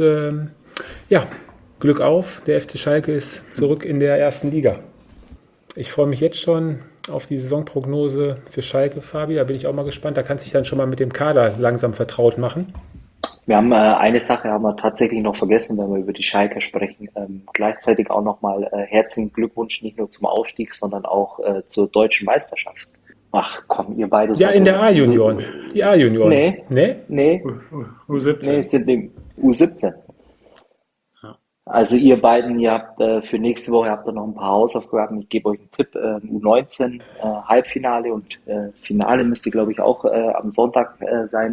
Glück auf, der FC Schalke ist zurück in der ersten Liga. Ich freue mich jetzt schon auf die Saisonprognose für Schalke, Fabi. Da bin ich auch mal gespannt. Da kannst du dich dann schon mal mit dem Kader langsam vertraut machen. Wir haben eine Sache haben wir tatsächlich noch vergessen, wenn wir über die Schalker sprechen. Gleichzeitig auch nochmal herzlichen Glückwunsch nicht nur zum Aufstieg, sondern auch zur deutschen Meisterschaft. Ach komm, ihr beide Ja, seid in der A-Junioren. Die A-Junioren. Nee, U17. es sind im U17. Ja. Also ihr beiden, ihr habt für nächste Woche habt ihr noch ein paar Hausaufgaben. Ich gebe euch einen Tipp. U19 Halbfinale und Finale müsste, glaube ich, auch am Sonntag sein.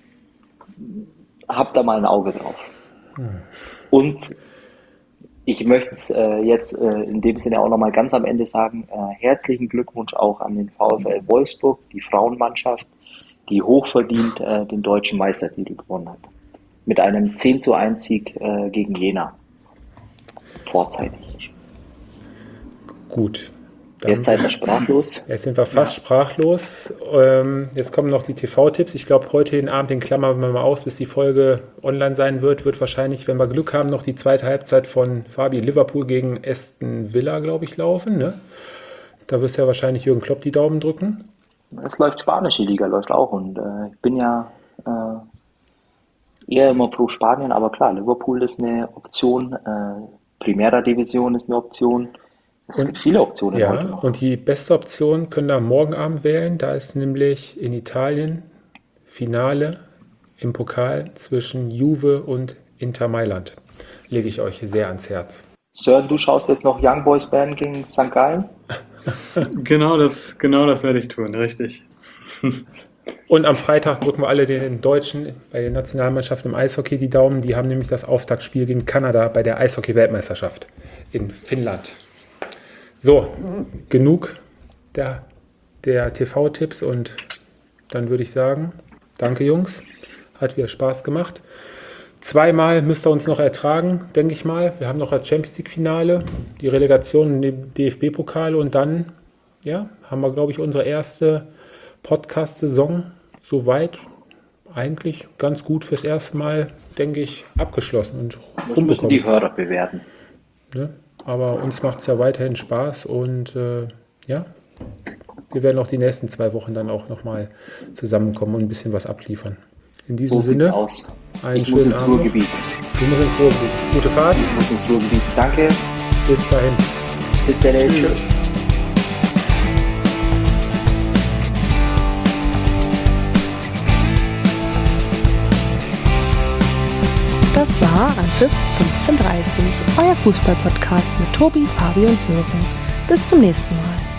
Habt da mal ein Auge drauf. Und ich möchte es jetzt in dem Sinne auch nochmal ganz am Ende sagen, herzlichen Glückwunsch auch an den VfL Wolfsburg, die Frauenmannschaft, die hochverdient den deutschen Meistertitel gewonnen hat. Mit einem 10:1 Sieg gegen Jena. Vorzeitig. Gut. Jetzt seid ihr sprachlos. Jetzt sind wir fast sprachlos. Jetzt kommen noch die TV-Tipps. Ich glaube, heute den Abend, den klammern wir mal aus, bis die Folge online sein wird. Wird wahrscheinlich, wenn wir Glück haben, noch die zweite Halbzeit von Fabi Liverpool gegen Aston Villa, glaube ich, laufen. Ne? Da wirst du ja wahrscheinlich Jürgen Klopp die Daumen drücken. Es läuft spanische Liga, läuft auch. Und ich bin ja eher immer pro Spanien, aber klar, Liverpool ist eine Option. Primera Division ist eine Option. Es gibt viele Optionen heute Ja, noch. und die beste Option könnt ihr morgen Abend wählen. Da ist nämlich in Italien Finale im Pokal zwischen Juve und Inter Mailand. Lege ich euch sehr ans Herz. Sören, du schaust jetzt noch Young Boys Bern gegen St. Gallen? Genau das werde ich tun, richtig. Und am Freitag drücken wir alle den Deutschen bei der Nationalmannschaft im Eishockey die Daumen. Die haben nämlich das Auftaktspiel gegen Kanada bei der Eishockey-Weltmeisterschaft in Finnland. So, genug der TV-Tipps und dann würde ich sagen, danke Jungs, Hat wieder Spaß gemacht. Zweimal müsst ihr uns noch ertragen, denke ich mal. Wir haben noch das Champions-League-Finale, die Relegation im DFB-Pokal und dann haben wir, glaube ich, unsere erste Podcast-Saison soweit eigentlich ganz gut fürs erste Mal, denke ich, abgeschlossen und Das müssen die Hörer bewerten. Ne? Aber uns macht es ja weiterhin Spaß und wir werden auch die nächsten 2 Wochen dann auch nochmal zusammenkommen und ein bisschen was abliefern. In diesem So sieht's Sinne, aus. einen Ich muss schönen ins Abend. Ruhrgebiet. Du musst ins Ruhrgebiet. Gute Fahrt. Ich muss ins Ruhrgebiet. Danke. Bis dahin. Bis dann. Tschüss. Das war Anpfiff 15:30, euer Fußball-Podcast mit Tobi, Fabi und Sören. Bis zum nächsten Mal.